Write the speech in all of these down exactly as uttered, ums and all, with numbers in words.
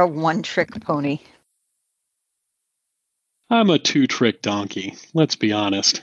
a one-trick pony? I'm a two-trick donkey. Let's be honest.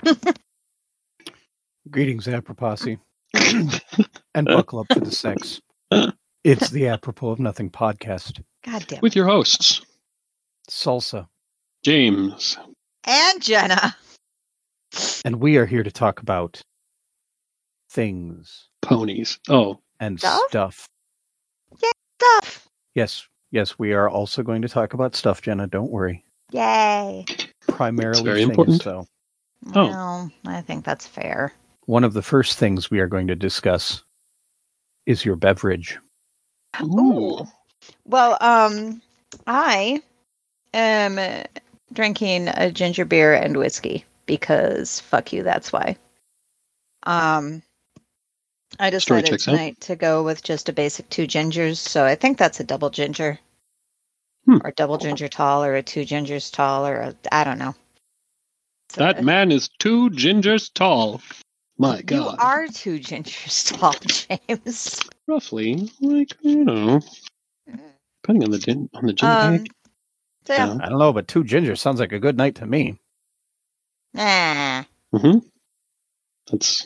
Greetings, Apropos. And buckle up for the sex. It's the Apropos of Nothing podcast. God damn it. With your hosts, Salsa. James. And Jenna. And we are here to talk about things. Ponies. Oh. And Stuff? stuff. Yay, stuff. Yes, yes, we are also going to talk about stuff, Jenna. Don't worry. Yay. Primarily It's very things, important. though. Oh. Well, I think that's fair. One of the first things we are going to discuss is your beverage. Ooh. Well, um, I am drinking a ginger beer and whiskey because fuck you, that's why. Um, I Story decided checks out. tonight to go with just a basic two gingers, so I think that's a double ginger. Hmm. Or double ginger tall, or a two gingers tall, or a, I don't know. So That man is two gingers tall. My you God. are two gingers tall, James. Roughly, like, you know, depending on the gin, on the gin Um, bag. so yeah. Yeah. I don't know, but two gingers sounds like a good night to me. Nah. Mm-hmm. That's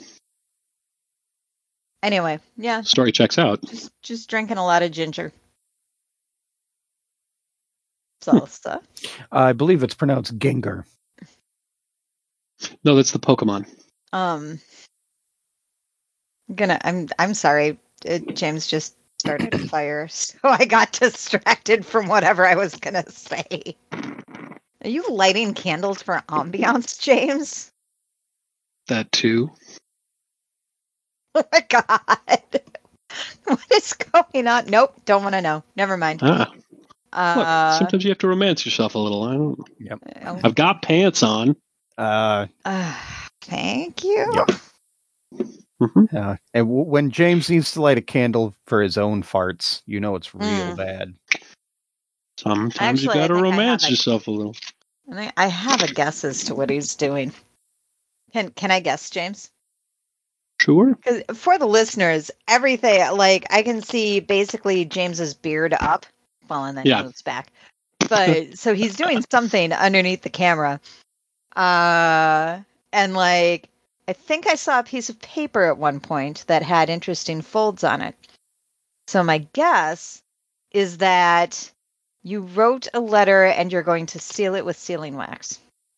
Anyway, yeah, story checks out. just just drinking a lot of ginger. Salsa. I believe it's pronounced Gengar. No, that's the Pokemon. Um, gonna. I'm. I'm sorry. Uh, James just started a fire, so I got distracted from whatever I was gonna say. Are you lighting candles for ambiance, James? That too. Oh my god! What is going on? Nope. Don't want to know. Never mind. Ah, look, Uh, sometimes you have to romance yourself a little. I don't. oh, I've got pants on. Uh, uh, thank you. Yep. Mm-hmm. yeah. And w- when James needs to light a candle for his own farts, you know it's real Mm. bad. Sometimes Actually, you I got to think I romance have a- yourself a little. And I, I have a guess as to what he's doing. Can Can I guess, James? Sure. Because for the listeners, everything, like, I can see basically James's beard up, well, and then Yeah. he moves back. But so he's doing something underneath the camera. Uh, and like, I think I saw a piece of paper at one point that had interesting folds on it. So my guess is that you wrote a letter and you're going to seal it with sealing wax.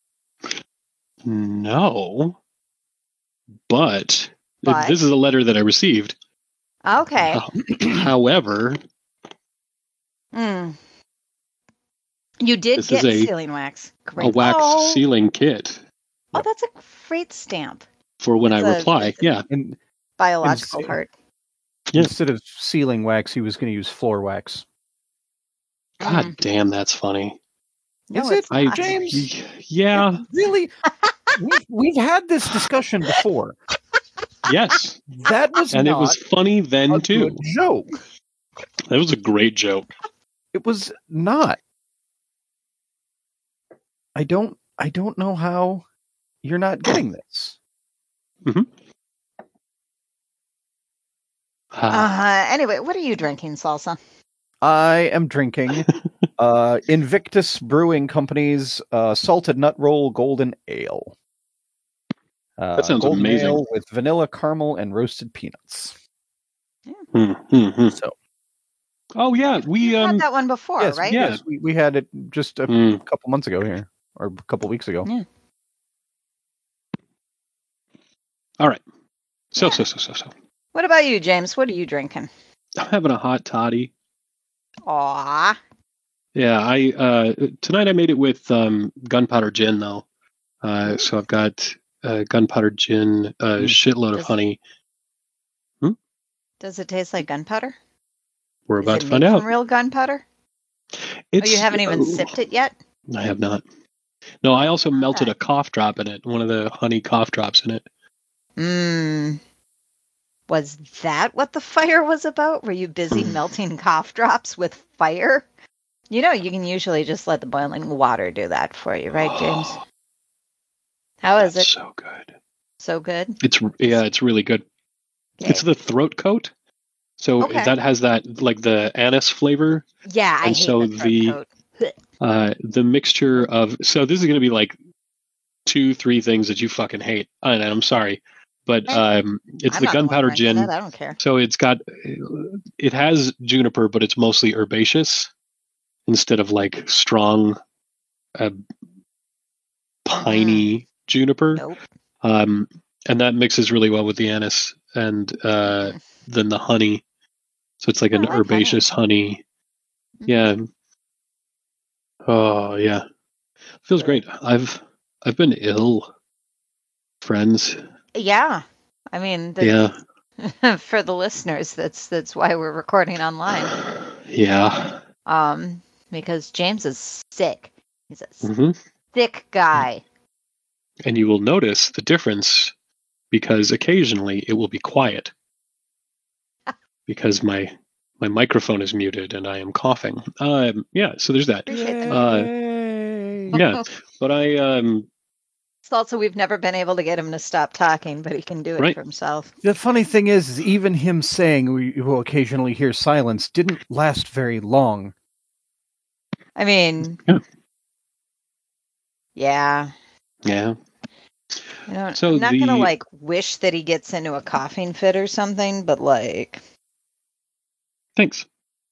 No. But, But? this is a letter that I received. Okay. How- However, Mm. You did This get is a- sealing wax. a Great. wax oh, sealing kit oh, that's a great stamp. for when It's I a- reply. it's a- Yeah. And Biological Insane. heart. Yeah. instead of sealing wax, he was going to use floor wax. God Mm. damn, that's funny. No, Is it's it, I not. James? Yeah. Really? we've, we've had this discussion before. Yes. That was And not it was funny then a too. good joke. That was a great joke. It was not. I don't. I don't know how you're not getting this. Ah, Uh, anyway, what are you drinking, Salsa? I am drinking uh, Invictus Brewing Company's uh, Salted Nut Roll Golden Ale. Uh, That sounds golden amazing. ale with vanilla, caramel, and roasted peanuts. hmm, hmm, hmm. So Oh yeah, we You um had that one before, yes, right? yeah. yes, we, we had it just a mm, couple months ago here, or a couple weeks ago. Yeah. all right. So Yeah. so so so so. What about you, James? What are you drinking? I'm having a hot toddy. Aw. Yeah, I uh tonight I made it with um gunpowder gin though. Uh so I've got uh gunpowder gin, a Mm. shitload of Does- honey. Does it taste like gunpowder? We're Is about it to made find out. from real gunpowder? It's Oh, you haven't even uh, sipped it yet? I have not. No, I also melted Okay. a cough drop in it, one of the honey cough drops in it. Mmm. Was that what the fire was about? Were you busy Mm. melting cough drops with fire? You know, you can usually just let the boiling water do that for you, right, James? How is That's it? so good. So good? It's yeah, it's really good. Okay. It's the throat coat. So Okay. that has that like the anise flavor. Yeah, I And hate so the throat the coat. uh, the mixture of so this is going to be like two, three things that you fucking hate, and I'm sorry, but um, it's I'm the not the one gunpowder drinking gin. it. I don't care. So it's got it has juniper, but it's mostly herbaceous instead of like strong, uh, piney juniper. Nope. Um, and that mixes really well with the anise and uh, Mm. then the honey. So it's like I an like honey. herbaceous honey. Mhm. Yeah. Oh yeah. Feels Ugh. great. I've I've been ill, friends. Yeah. I mean, Yeah. that's, for the listeners, that's that's why we're recording online. Yeah. Um, because James is sick. He's a hmm sick guy. And you will notice the difference because occasionally it will be quiet because my my microphone is muted and I am coughing. Um, yeah, so there's that. Appreciate the Uh, Yay. yeah, but I um, It's also we've never been able to get him to stop talking, but he can do it Right. for himself. The funny thing is, is even him saying we will occasionally hear silence didn't last very long. I mean, Yeah. yeah. yeah. I don't, So I'm not the gonna like wish that he gets into a coughing fit or something, but like, thanks.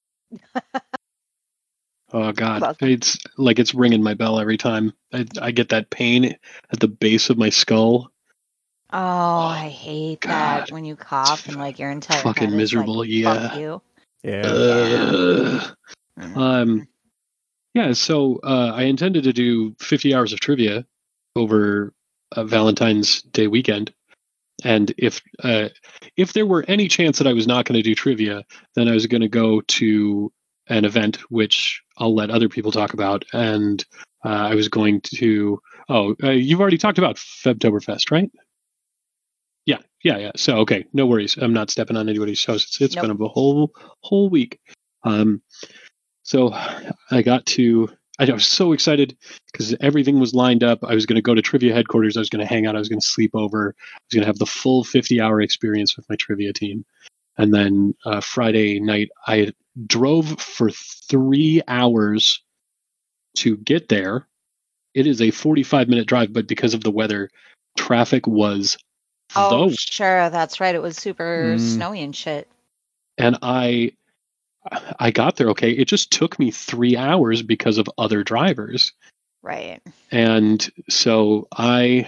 Oh God, welcome. it's like it's ringing my bell every time. I, I get that pain at the base of my skull. Oh, I hate God, that when you cough and like your entire fucking head is miserable. like, Yeah. fuck you. Yeah. Ugh. Mm. Um. Yeah. So uh, I intended to do fifty hours of trivia over a Valentine's Day weekend, and if uh, if there were any chance that I was not going to do trivia, then I was going to go to an event which I'll let other people talk about, and uh, I was going to. Oh, uh, you've already talked about Febtoberfest, right? Yeah, yeah, yeah. So okay, no worries. I'm not stepping on anybody's toes. It's, it's Nope. been a whole whole week. Um, so I got to. I was so excited because everything was lined up. I was going to go to trivia headquarters. I was going to hang out. I was going to sleep over. I was going to have the full fifty hour experience with my trivia team. And then uh, Friday night, I drove for three hours to get there. It is a forty-five minute drive, but because of the weather, traffic was Oh, the sure, that's right. It was super Mm. snowy and shit. and I I got there okay. It just took me three hours because of other drivers. Right. And so I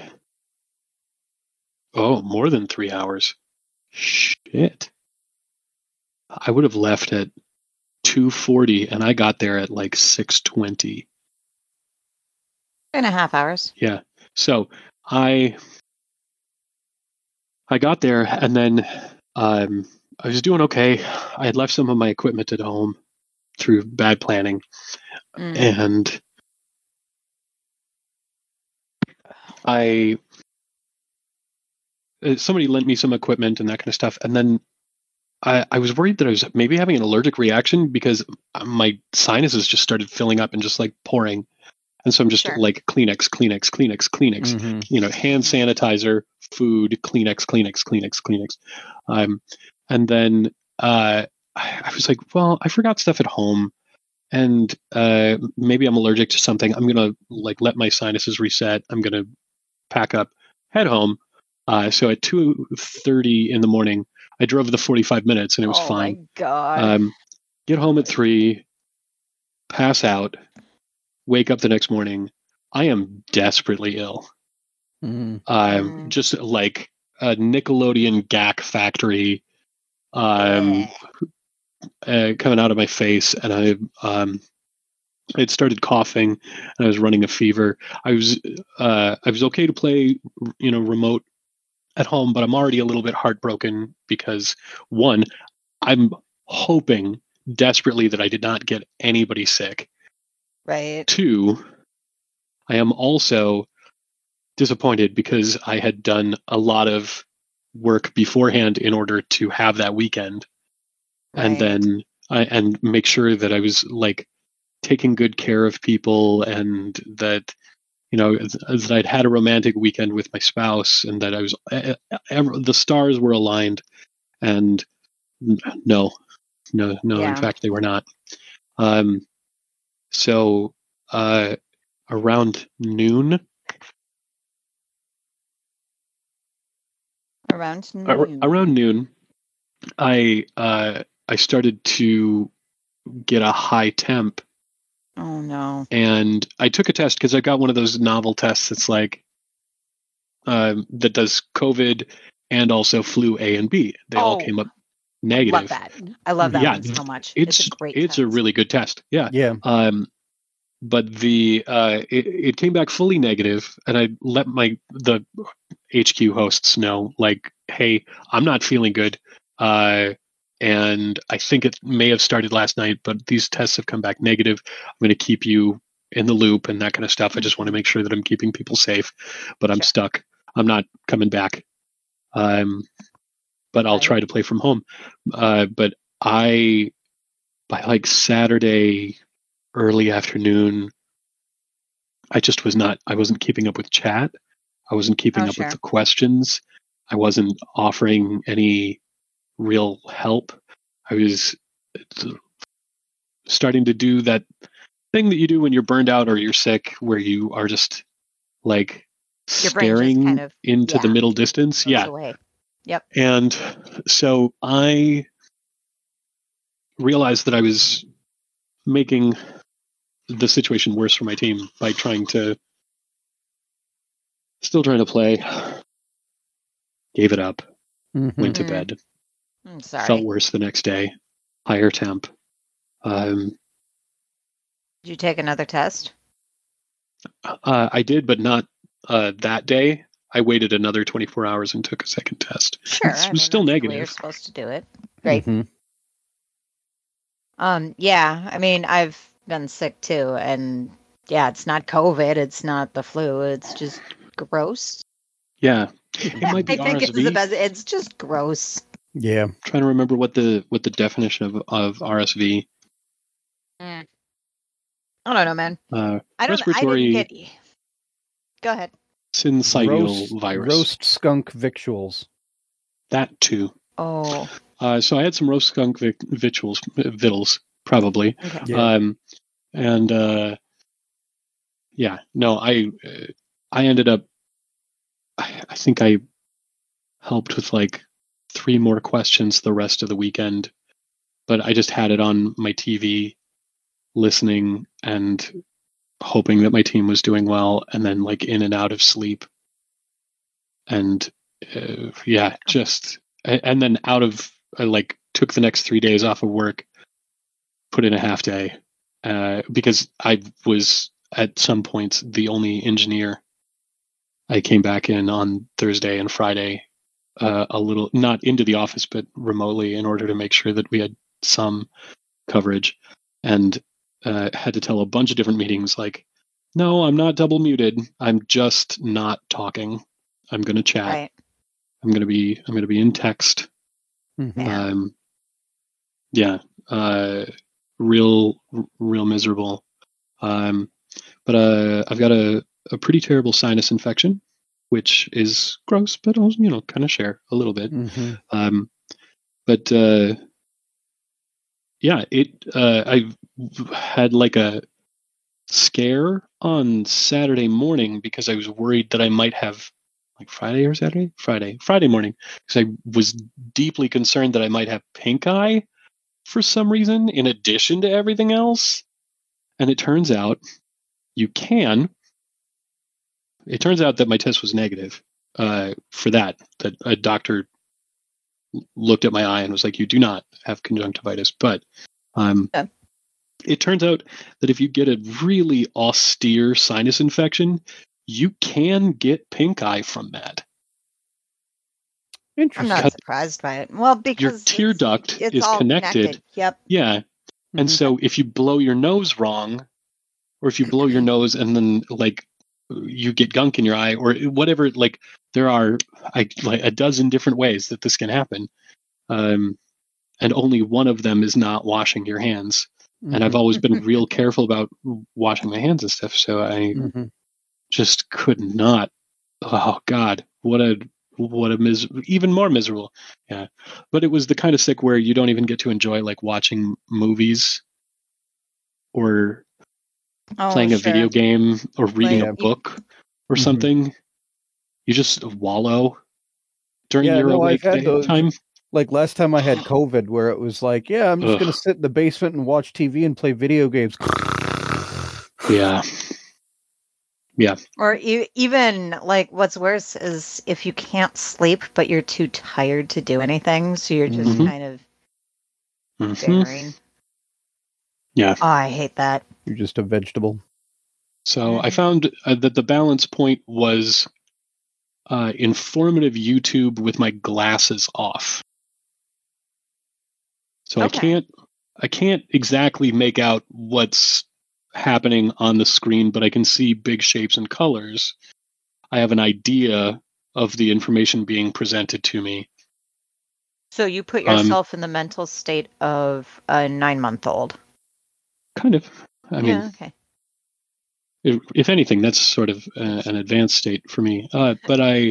oh, more than three hours. Shit. I would have left at two forty and I got there at like six twenty. Two and a half hours. Yeah. So I I got there and then um I was doing okay. I had left some of my equipment at home through bad planning. Mm. And I uh, somebody lent me some equipment and that kind of stuff. And then I, I was worried that I was maybe having an allergic reaction because my sinuses just started filling up and just like pouring. And so I'm just Sure. like Kleenex, Kleenex, Kleenex, Kleenex, Mhm. you know, hand sanitizer, food, Kleenex, Kleenex, Kleenex, Kleenex. Um, and then uh, I, I was like, well, I forgot stuff at home. And uh, maybe I'm allergic to something. I'm gonna like let my sinuses reset. I'm gonna pack up, head home. Uh, so at two thirty in the morning, I drove the forty-five minutes and it was Oh fine. my god. Um, get home at three, pass out, wake up the next morning. I am desperately ill. Mm. Um, Mm. just like a Nickelodeon G A C factory um, uh, coming out of my face, and I um, I had started coughing and I was running a fever. I was uh, I was okay to play, you know, remote at home, but I'm already a little bit heartbroken because one, I'm hoping desperately that I did not get anybody sick. Right. Two, I am also disappointed because I had done a lot of work beforehand in order to have that weekend, and Right. then I, and make sure that I was like taking good care of people and that you know that I'd had a romantic weekend with my spouse and that I was the stars were aligned and No, no, no. Yeah. In fact, they were not. Um, so uh, around noon, Around ar- noon. around noon, I uh, I started to get a high temp, Oh no. and I took a test because I got one of those novel tests that's like um, that does COVID and also flu A and B. They all Oh, came up Love negative. that. I love that Yeah, one so much. it's It's a great it's a test. really good test. Yeah. Yeah. Um, but the uh, it, it came back fully negative, and I let my the H Q hosts know, like, hey, I'm not feeling good, uh, and I think it may have started last night, but these tests have come back negative. I'm going to keep you in the loop and that kind of stuff. I just want to make sure that I'm keeping people safe, but I'm Sure. stuck. I'm not coming back. Um, but I'll Right. try to play from home. Uh, but I, by like Saturday early afternoon, I just was not, I wasn't keeping up with chat. I wasn't keeping Oh, up with sure. the questions. I wasn't offering any real help. I was starting to do that thing that you do when you're burned out or you're sick, where you are just like Your brain just staring kind of into the yeah middle distance. goes Yeah. away. Yep. And so I realized that I was making the situation worse for my team by trying to still trying to play. Gave it up. Mhm. Went to Mm. bed. I'm sorry. Felt worse the next day. Higher temp. Um, Did you take another test? uh, I did, but not uh, that day. I waited another twenty-four hours and took a second test. Sure. It I was mean, still that's the way you're negative. supposed to do it. Great. Mhm. Um, yeah, I mean, I've been sick too, and yeah, it's not COVID, it's not the flu, it's just gross. Yeah, it might be I think R S V. it's the best. It's just gross. Yeah. I'm trying to remember what the what the definition of, of R S V. Mm. I don't know, man. Uh, I don't. I respiratory didn't get. Go ahead. syncytial Roast, virus. roast skunk victuals. That too. Oh, Uh, so I had some roast skunk vic- victuals, victuals, probably. okay. Yeah. Um, and uh, yeah, no, I uh, I ended up. I, I think I helped with like three more questions the rest of the weekend, but I just had it on my T V, listening and hoping that my team was doing well, and then like in and out of sleep, and uh, yeah, just and then out of I like took the next three days off of work, put in a half day, uh, because I was at some points the only engineer. I came back in on Thursday and Friday, uh, a little not into the office but remotely, in order to make sure that we had some coverage, and uh, had to tell a bunch of different meetings like, no, I'm not double muted. I'm just not talking. I'm going to chat. Right. I'm going to be I'm going to be in text. Mhm. Yeah. Um, yeah. Uh, real real miserable. Um, but uh, I've got a, a pretty terrible sinus infection, which is gross, but I'll, you know, kind of share a little bit. Mhm. Um, but uh, yeah, it. Uh, I had like a scare on Saturday morning because I was worried that I might have, like Friday or Saturday, Friday, Friday morning, because I was deeply concerned that I might have pink eye for some reason, in addition to everything else. And it turns out you can. It turns out that my test was negative uh, for that. That a doctor looked at my eye and was like, "You do not have conjunctivitis." But um, Yeah. it turns out that if you get a really austere sinus infection, you can get pink eye from that. I'm Interesting. not surprised by it. Well, because Your tear it's, duct it's is all connected. connected. Yep. Yeah. And Mhm. so if you blow your nose wrong, or if you blow your nose and then like you get gunk in your eye or whatever, like there are I, like a dozen different ways that this can happen. Um, and only one of them is not washing your hands. And I've Mhm. always been real careful about washing my hands and stuff. So I Mhm. just could not. Oh God, what a what a mis even more miserable. Yeah, but it was the kind of sick where you don't even get to enjoy like watching movies or Oh, playing a sure. video game or reading Like, a you- book or Mhm. something. You just wallow during Yeah, your no, I've awake had day those. time. Like last time I had COVID, where it was like, yeah, I'm just Ugh. gonna sit in the basement and watch T V and play video games. Yeah, yeah, or e- even like what's worse is if you can't sleep, but you're too tired to do anything, so you're just Mhm. kind of hmm bearing. yeah. Oh, I hate that. You're just a vegetable. So I Mhm. found uh, that the balance point was uh, informative YouTube with my glasses off. So I Okay. can't I can't exactly make out what's happening on the screen, but I can see big shapes and colors. I have an idea of the information being presented to me. So you put Um, yourself in the mental state of a nine-month-old. kind of. I mean, Yeah. Okay. if, if anything, that's sort of uh, an advanced state for me. Uh, but I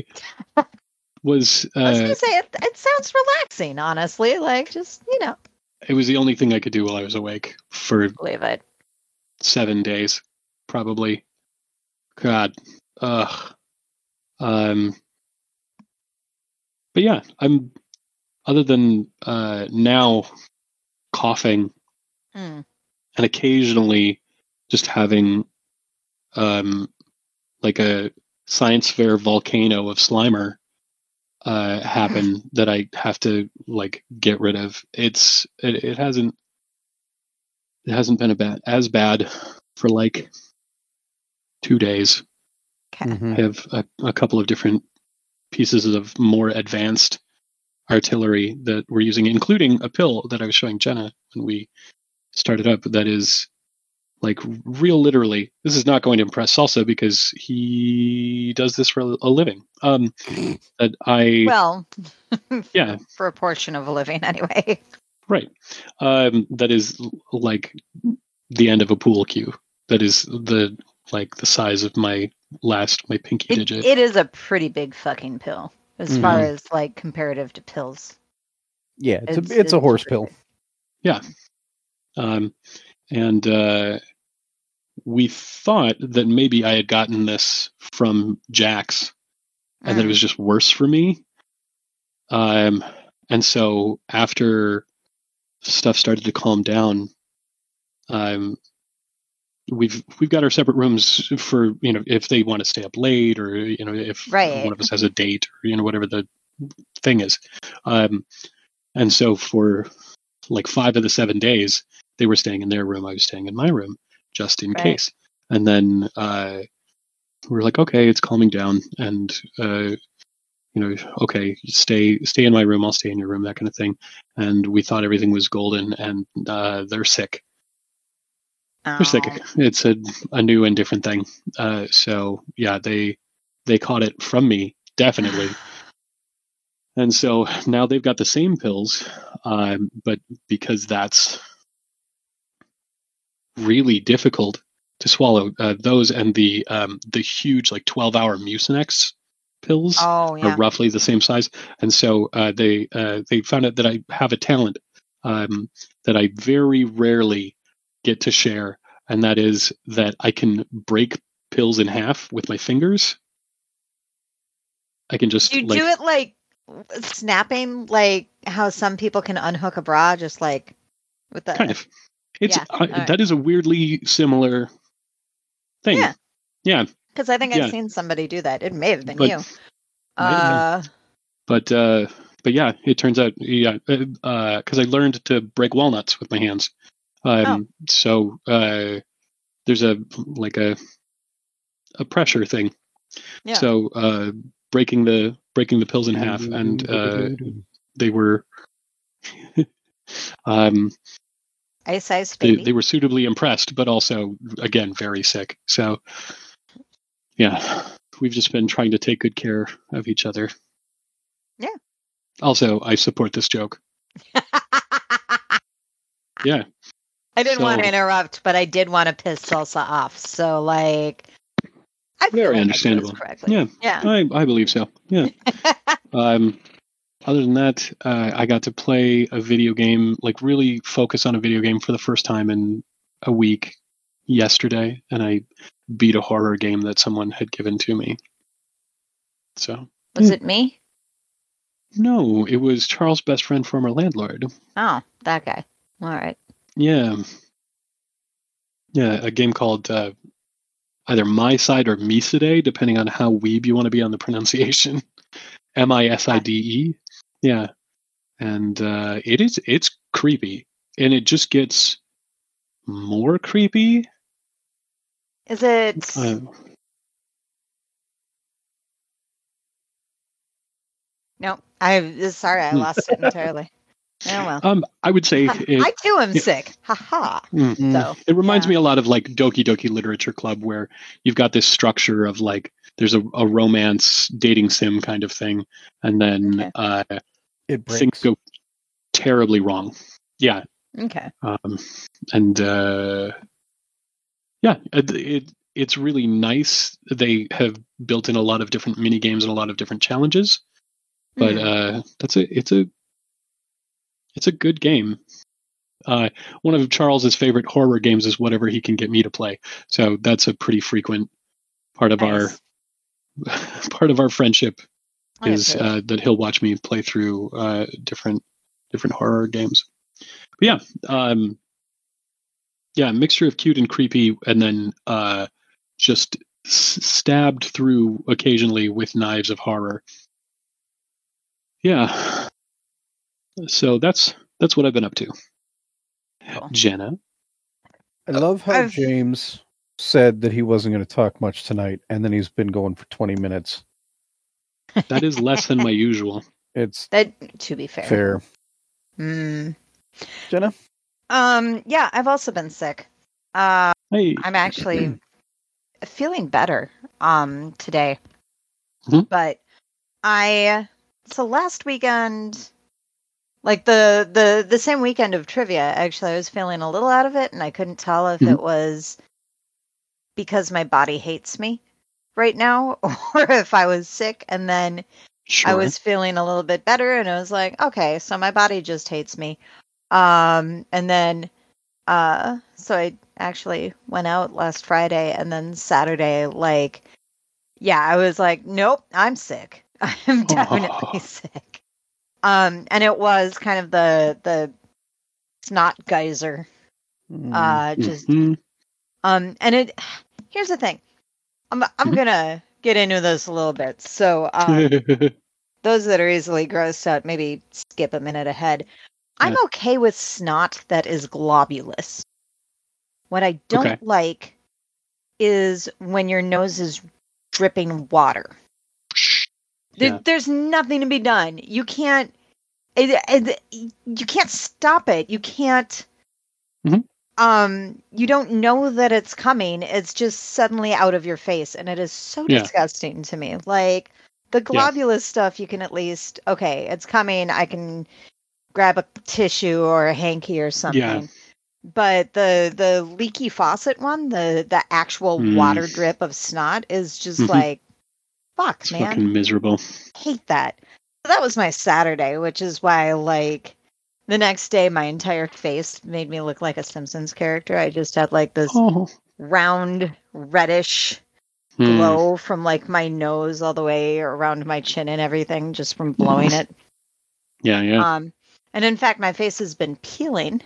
was. I was Uh, gonna say it. It sounds relaxing, honestly. Like just you know, it was the only thing I could do while I was awake for believe it. seven days, probably. God. Ugh. Um. But yeah, I'm. Other than uh, now coughing Mm. and occasionally just having um, like a science fair volcano of Slimer uh, happen that I have to like get rid of. It's it, it hasn't it hasn't been a bad as bad for like two days. Okay. Mhm. I have a, a couple of different pieces of more advanced artillery that we're using, including a pill that I was showing Jenna when we started up. That is like real literally. This is not going to impress Salsa because he does this for a living. Um, that I Well, yeah for a portion of a living, anyway. right. Um, that is like the end of a pool cue. That is the like the size of my last my pinky It, digit. it is a pretty big fucking pill as Mhm. far as like comparative to pills. Yeah, it's, It's a it's a horse pretty pill. big. Yeah. Um, and uh, we thought that maybe I had gotten this from Jax and that it Mm. was just worse for me. Um, and so after stuff started to calm down, um, we've we've got our separate rooms for you know if they want to stay up late or you know if Right. one of us has a date or you know whatever the thing is. Um, and so for like five of the seven days, they were staying in their room. I was staying in my room just in Right. case. And then uh, we were like, okay, it's calming down, and uh, you know, okay, stay stay in my room. I'll stay in your room. That kind of thing. And we thought everything was golden, and uh, they're sick. Oh. They're sick. It's a, a new and different thing. Uh, so yeah, they they caught it from me definitely. And so now they've got the same pills, um, but because that's really difficult to swallow, uh, those and the um, the huge like twelve hour Mucinex pills Oh are yeah. roughly the same size. And so uh, they uh, they found out that I have a talent um, that I very rarely get to share, and that is that I can break pills in half with my fingers. I can just Do you like do it like snapping, like how some people can unhook a bra, just like with the kind of. It's Yeah, I, all right. that is a weirdly similar thing. Yeah. Yeah, Because I think Yeah. I've seen somebody do that. It may have been But- you. might have been. Uh, but uh, but yeah, it turns out yeah, because uh, I learned to break walnuts with my hands. Um, So uh, there's a like a a pressure thing. Yeah. So uh, breaking the breaking the pills in half, and uh, they were um, Ice Ice they Baby. they were suitably impressed, but also again very sick. So yeah, we've just been trying to take good care of each other. Yeah. Also, I support this joke. Yeah. I didn't want to So- interrupt, but I did want to piss Salsa off. So, like, I feel Very like I did this understandable. correctly. Yeah. Yeah. I, I believe so. Yeah. Um, other than that, uh, I got to play a video game, like really focus on a video game for the first time in a week yesterday, and I beat a horror game that someone had given to me. So Was yeah. it me? No, it was Charles' best friend, former landlord. Oh, that guy. All right. Yeah. Yeah, a game called uh, either My Side or Miside, depending on how weeb you want to be on the pronunciation. M I S I D E. Yeah. And uh, it is it's creepy. And it just gets more creepy. Is it? Uh, no, I sorry, I Hmm. lost it entirely. Oh well. um, I would say it, I too am yeah. sick. Ha ha. Mm. So It reminds yeah. me a lot of like Doki Doki Literature Club, where you've got this structure of like there's a, a romance dating sim kind of thing, and then Okay. uh, It things breaks. go terribly wrong. Yeah, Okay. um, and uh, yeah, it, it it's really nice. They have built in a lot of different mini games and a lot of different challenges, but Mhm. uh, that's a it's a it's a good game. Uh, one of Charles's favorite horror games is whatever he can get me to play. So that's a pretty frequent part of Nice. our part of our friendship I is approve. uh, that he'll watch me play through uh, different different horror games. But yeah, um, yeah, mixture of cute and creepy, and then uh, just s- stabbed through occasionally with knives of horror. Yeah, so that's that's what I've been up to. Cool. Jenna, I love how I've- James said that he wasn't going to talk much tonight, and then he's been going for twenty minutes. that is less than my usual. It's That to be fair. fair. Mm. Jenna? Um. Yeah, I've also been sick. Uh, Hey, I'm actually feeling better. Um, today. Mhm. But I so last weekend, like the the the same weekend of trivia, actually, I was feeling a little out of it, and I couldn't tell if Mhm. it was because my body hates me right now, or if I was sick, and then sure. I was feeling a little bit better, and I was like, okay, so my body just hates me. Um, and then, uh, so I actually went out last Friday, and then Saturday, like, yeah, I was like, nope, I'm sick. I'm definitely Oh. sick. Um, and it was kind of the the snot geyser. Mm. Uh, just Mhm. um, and it. Here's the thing. I'm I'm Mhm. gonna get into this a little bit. So, um, those that are easily grossed out, maybe skip a minute ahead. I'm Yeah. okay with snot that is globulous. What I don't Okay. like is when your nose is dripping water. There, Yeah. There's nothing to be done. You can't. It, it, you can't stop it. You can't. Mhm. Um, you don't know that it's coming. It's just suddenly out of your face, and it is so Yeah. disgusting to me. Like the Yeah. globulous stuff, you can at least okay, it's coming. I can grab a tissue or a hanky or something. Yeah. But the the leaky faucet one, the the actual Mm. water drip of snot is just Mhm. like, fuck, It's man, fucking miserable. hate that. So that was my Saturday, which is why like the next day my entire face made me look like a Simpsons character. I just had like this Oh. round reddish Mm. glow from like my nose all the way around my chin and everything just from blowing it. Yeah. Yeah. Um, and in fact, my face has been peeling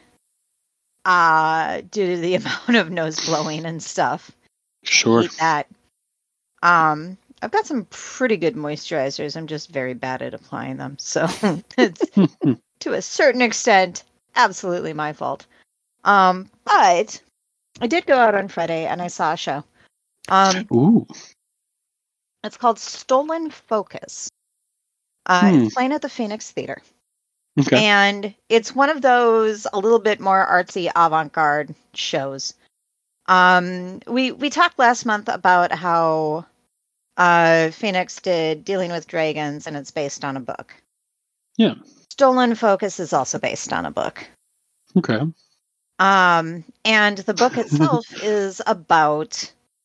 uh, due to the amount of nose blowing and stuff. Sure. Hate that. Um, I've got some pretty good moisturizers. I'm just very bad at applying them. So it's to a certain extent absolutely my fault. Um, but I did go out on Friday and I saw a show. Um, Ooh. it's called Stolen Focus. Uh, Hmm. It's playing at the Phoenix Theater. Okay. And it's one of those a little bit more artsy avant-garde shows. Um, we we talked last month about how uh, Phoenix did Dealing with Dragons, and it's based on a book. Yeah. Stolen Focus is also based on a book. Okay. Um, and the book itself is about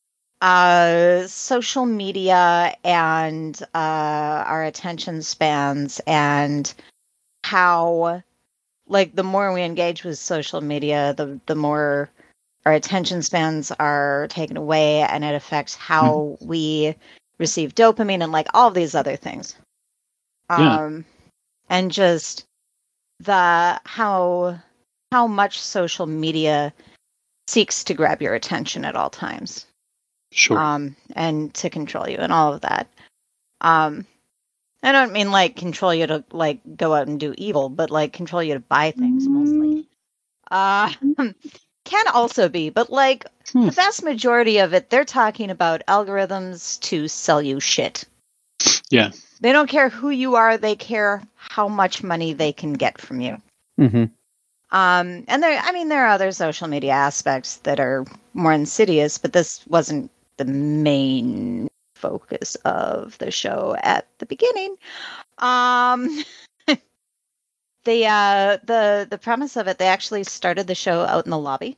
uh, social media and uh, our attention spans, and how, like, the more we engage with social media, the the more our attention spans are taken away, and it affects how mm-hmm. we receive dopamine and like all of these other things. Yeah. Um, and just the how how much social media seeks to grab your attention at all times. Sure. Um, and to control you and all of that. Um, I don't mean like control you to like go out and do evil, but like control you to buy things mostly. Uh, can also be, but like hmm. the vast majority of it, they're talking about algorithms to sell you shit. Yeah. They don't care who you are. They care how much money they can get from you. Mm-hmm. Um, and there, I mean, there are other social media aspects that are more insidious, but this wasn't the main focus of the show at the beginning. Um, the uh, the the premise of it, they actually started the show out in the lobby.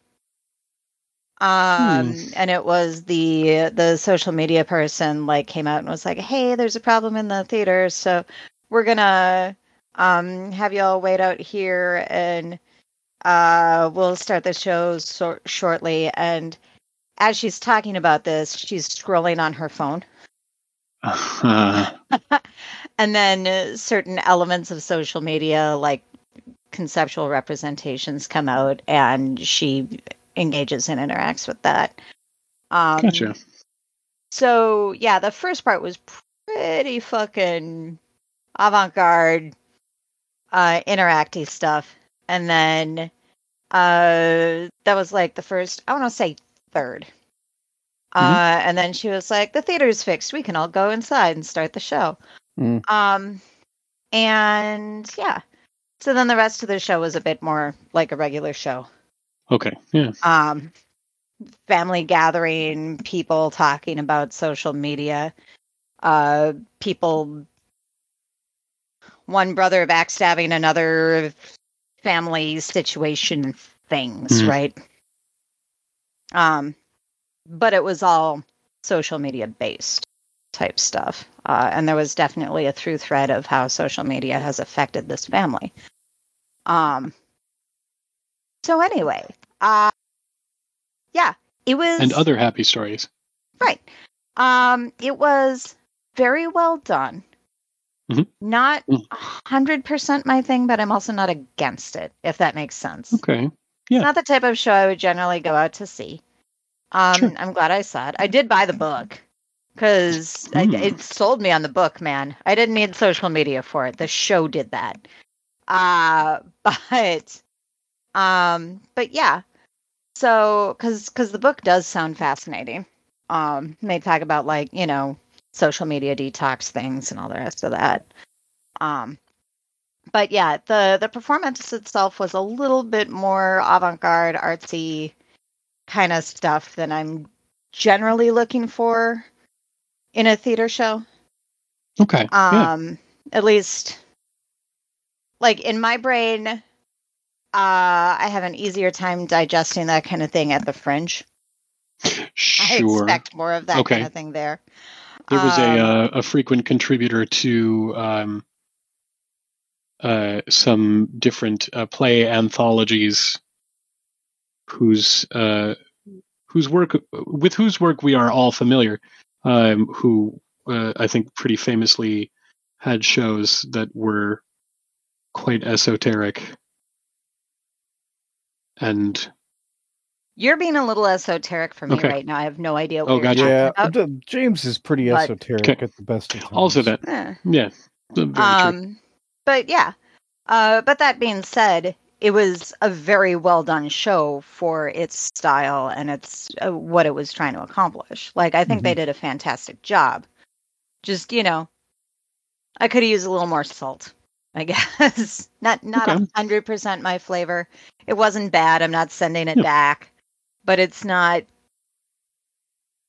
Um, hmm. And it was the the social media person like came out and was like, "Hey, there's a problem in the theater, so we're gonna um have y'all wait out here, and uh we'll start the show so- shortly." And as she's talking about this, she's scrolling on her phone. Uh-huh. And then uh, certain elements of social media, like conceptual representations, come out, and she engages and interacts with that. Um, gotcha. So, yeah, the first part was pretty fucking avant-garde, uh, interacty stuff. And then uh, that was like the first, I want to say third. Mm-hmm. Uh, and then she was like, the theater's fixed. We can all go inside and start the show. Mm. Um, and yeah. So then the rest of the show was a bit more like a regular show. Okay, yeah. Um, family gathering, people talking about social media, uh, people, one brother backstabbing another, family situation things, mm. right? Um, but it was all social media based type stuff. Uh, and there was definitely a through thread of how social media has affected this family. Um, so anyway, uh, yeah, it was. And other happy stories. Right. Um, it was very well done. Mm-hmm. Not one hundred percent my thing, but I'm also not against it, if that makes sense. Okay. Yeah. It's not the type of show I would generally go out to see. Um, sure. I'm glad I saw it. I did buy the book because mm. it sold me on the book, man. I didn't need social media for it. The show did that. Uh, but, um, but yeah. So, because because the book does sound fascinating. Um, they talk about like, you know, social media detox things and all the rest of that. Um, but yeah, the the performance itself was a little bit more avant-garde, artsy kind of stuff than I'm generally looking for in a theater show. Okay. Um, yeah. At least, like in my brain, uh, I have an easier time digesting that kind of thing at the Fringe. Sure. I expect more of that okay. kind of thing there. There was um, a uh, a frequent contributor to um, uh, some different uh, play anthologies, whose uh, whose work with whose work we are all familiar. Um, who uh, I think pretty famously had shows that were quite esoteric. And you're being a little esoteric for me okay. right now. I have no idea what oh, you're gotcha. talking yeah, about. James is pretty but, esoteric okay. at the best of times. Also that. Eh. Yeah. Very um, true. But yeah. Uh, but that being said, it was a very well done show for its style and its uh, what it was trying to accomplish. Like, I think mm-hmm. they did a fantastic job. Just, you know, I could have used a little more salt, I guess. not not a hundred percent my flavor. It wasn't bad. I'm not sending it yeah. back, but it's not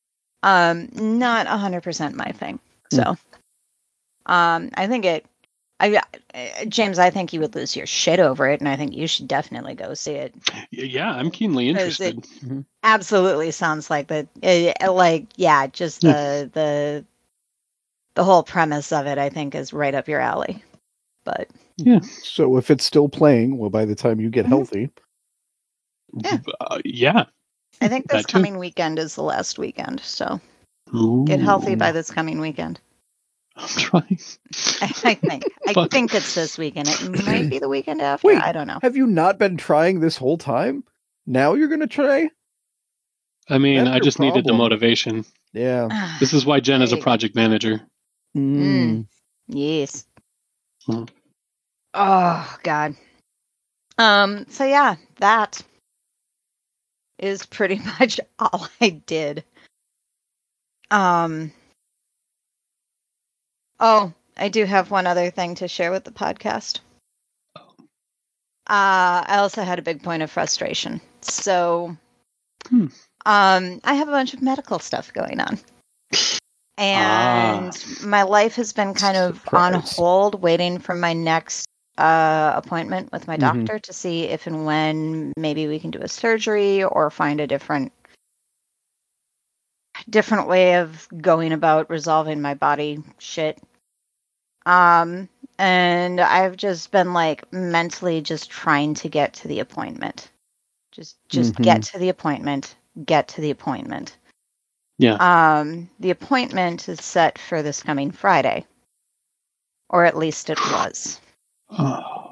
um not a hundred percent my thing. So, mm. um, I think it I, uh, James, I think you would lose your shit over it, and I think you should definitely go see it. Yeah, I'm keenly 'Cause interested. it absolutely sounds like that. It, like, yeah, just the the the whole premise of it, I think, is right up your alley. But Yeah. So if it's still playing, well, by the time you get Mhm. healthy, Yeah. Uh, yeah. I think this That too. coming weekend is the last weekend, so Ooh, get healthy by this coming weekend. I'm trying. I, I think. I Fuck. think it's this weekend. It might be the weekend after. Wait. I don't know. have you not been trying this whole time? Now you're going to try? I mean, That's I your just needed the problem. motivation. Yeah. This is why Jen is There a you go. project manager. Mm. Yes. Hmm. Oh God. Um. So yeah, that is pretty much all I did. Um. Oh, I do have one other thing to share with the podcast. Uh, I also had a big point of frustration. So, Hmm. um, I have a bunch of medical stuff going on. And Ah. my life has been kind of on Surprise. hold, waiting for my next uh, appointment with my Mhm. doctor to see if and when maybe we can do a surgery or find a different different way of going about resolving my body shit. Um, and I've just been like mentally just trying to get to the appointment. Just just Mhm. get to the appointment, get to the appointment. Yeah. Um, the appointment is set for this coming Friday. Or at least it was. Oh.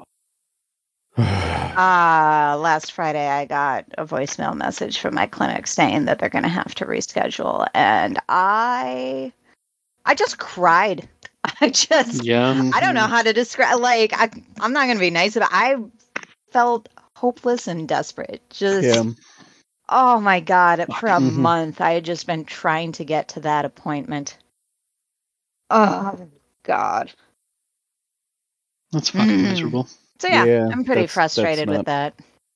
Uh, last Friday I got a voicemail message from my clinic saying that they're going to have to reschedule, and I I just cried. I just Yeah. I don't know Mhm. how to describe, like, I I'm not going to be nice about it. I felt hopeless and desperate. Just Yeah. oh my God, for a Mhm. month I had just been trying to get to that appointment. Oh God. That's fucking Mm. miserable. So yeah, Yeah, I'm pretty that's- that's frustrated not- with that.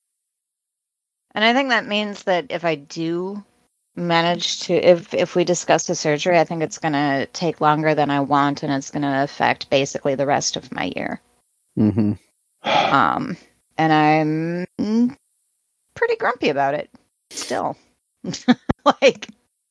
And I think that means that if I do manage to, if if we discuss the surgery, I think it's going to take longer than I want, and it's going to affect basically the rest of my year. Mhm. Um, and I'm mm, pretty grumpy about it still. Like,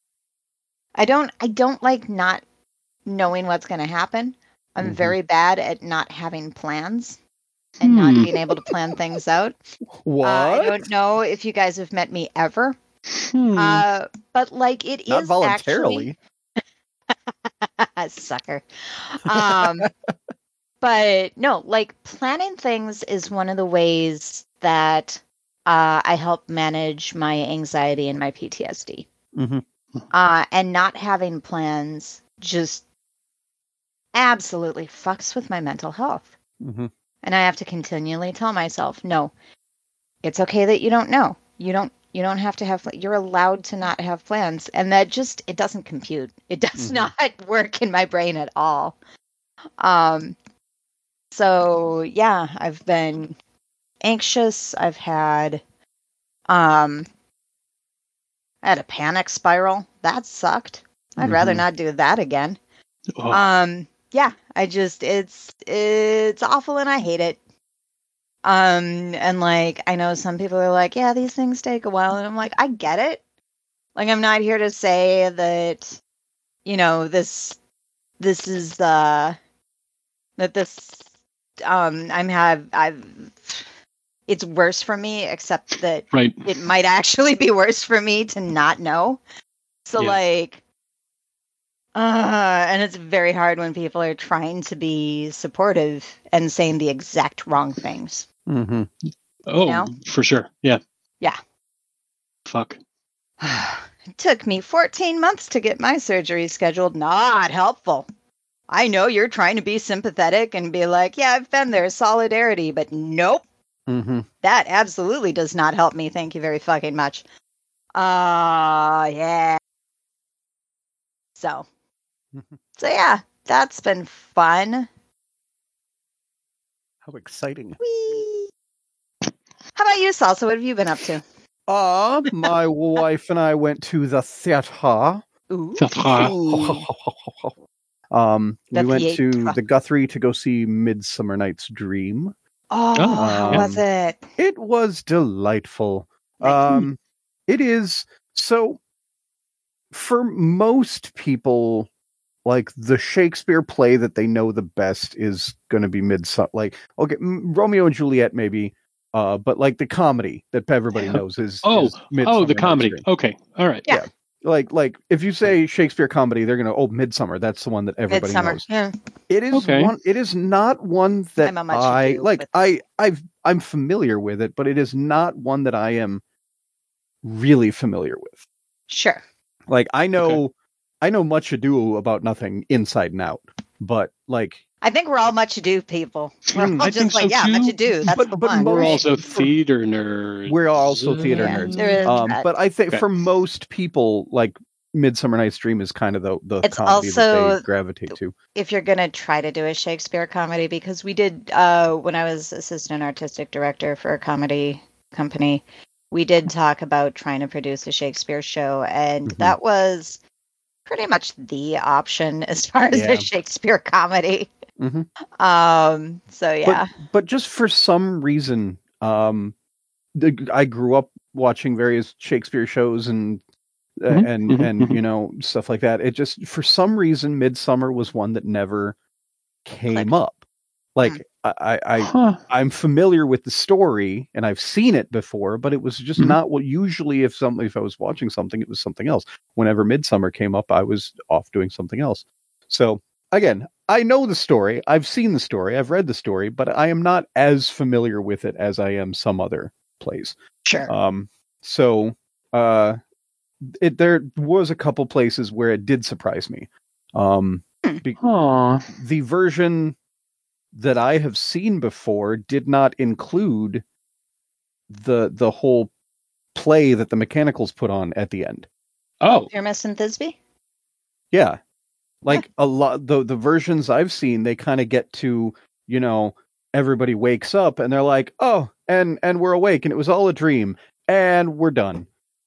I don't, I don't like not knowing what's going to happen. I'm Mhm. very bad at not having plans and not Hmm. being able to plan things out. What? Uh, I don't know if you guys have met me ever. Hmm. Uh, but like it Not is voluntarily. actually sucker. Um, but no, like planning things is one of the ways that uh, I help manage my anxiety and my P T S D. Mhm. Uh, and not having plans just absolutely fucks with my mental health. Mhm. And I have to continually tell myself, no, it's okay that you don't know. You don't you don't have to have you're allowed to not have plans, and that just it doesn't compute. It does Mhm. not work in my brain at all. Um so yeah, I've been anxious. I've had um I had a panic spiral. That sucked. I'd rather Mhm. not do that again. Oh. Um yeah, I just it's it's awful and I hate it. Um, and like, I know some people are like, yeah, these things take a while. And I'm like, I get it. Like, I'm not here to say that, you know, this, this is, uh, that this, um, I'm have, I've, it's worse for me, except that Right. it might actually be worse for me to not know. So, Yeah. like, uh, and it's very hard when people are trying to be supportive and saying the exact wrong things. Mhm. Oh, know? for sure. Yeah. Yeah. Fuck. It took me fourteen months to get my surgery scheduled. Not helpful. I know you're trying to be sympathetic and be like, yeah, I've been there, solidarity, but nope. Mhm. That absolutely does not help me. Thank you very fucking much. Uh, yeah. So, so yeah, that's been fun. How exciting. Whee! How about you, Salsa? What have you been up to? Uh, my wife and I went to the theater. Ooh. Theatre. Ooh. Um, The we went to theatre. the Guthrie to go see Midsummer Night's Dream. Oh, Oh, how yeah. was it? It was delightful. Nice. Um, it is so for most people, like the Shakespeare play that they know the best is going to be Midsummer. Like, okay, M- Romeo and Juliet, maybe, uh, but like the comedy that everybody knows is Oh, is Midsummer oh, the Night's comedy. Dream. Okay, all right. Yeah. Like, like if you say Shakespeare comedy, they're gonna oh Midsummer. That's the one that everybody Midsummer. knows. Yeah. It is Okay. one. It is not one that I'm a much I ado like. with- I I've I'm familiar with it, but it is not one that I am really familiar with. Sure. Like I know, Okay. I know much ado about nothing inside and out, but like I think we're all much ado people. We're Mm, all I just think like, so yeah, too. much ado. That's But- the but one. We're most- right? also for- theater nerds. we're also theater Yeah, nerds. there is Um, that. but I think Okay. for most people, like Midsummer Night's Dream is kind of the the It's comedy that also- they gravitate to. If you're gonna try to do a Shakespeare comedy, because we did uh, when I was assistant artistic director for a comedy company, we did talk about trying to produce a Shakespeare show, and Mhm. that was pretty much the option as far as Yeah. a Shakespeare comedy. Mhm. Um. So yeah. But but just for some reason, um, the, I grew up watching various Shakespeare shows and uh, Mhm, and mhm, and mhm. you know stuff like that. It just for some reason, Midsummer was one that never came Clicked. up. Like I, I, I Huh. I'm familiar with the story and I've seen it before, but it was just Mhm. not what usually if something if I was watching something, it was something else. Whenever Midsummer came up, I was off doing something else. So again, I know the story, I've seen the story, I've read the story, but I am not as familiar with it as I am some other plays. Sure. Um so uh it there was a couple places where it did surprise me. Um be- Aw. the version that I have seen before did not include the the whole play that the Mechanicals put on at the end. Oh. Pyramus and Thisbe? Yeah. Like a lot the the versions I've seen, they kind of get to, you know, everybody wakes up and they're like, "Oh, and and we're awake and it was all a dream and we're done."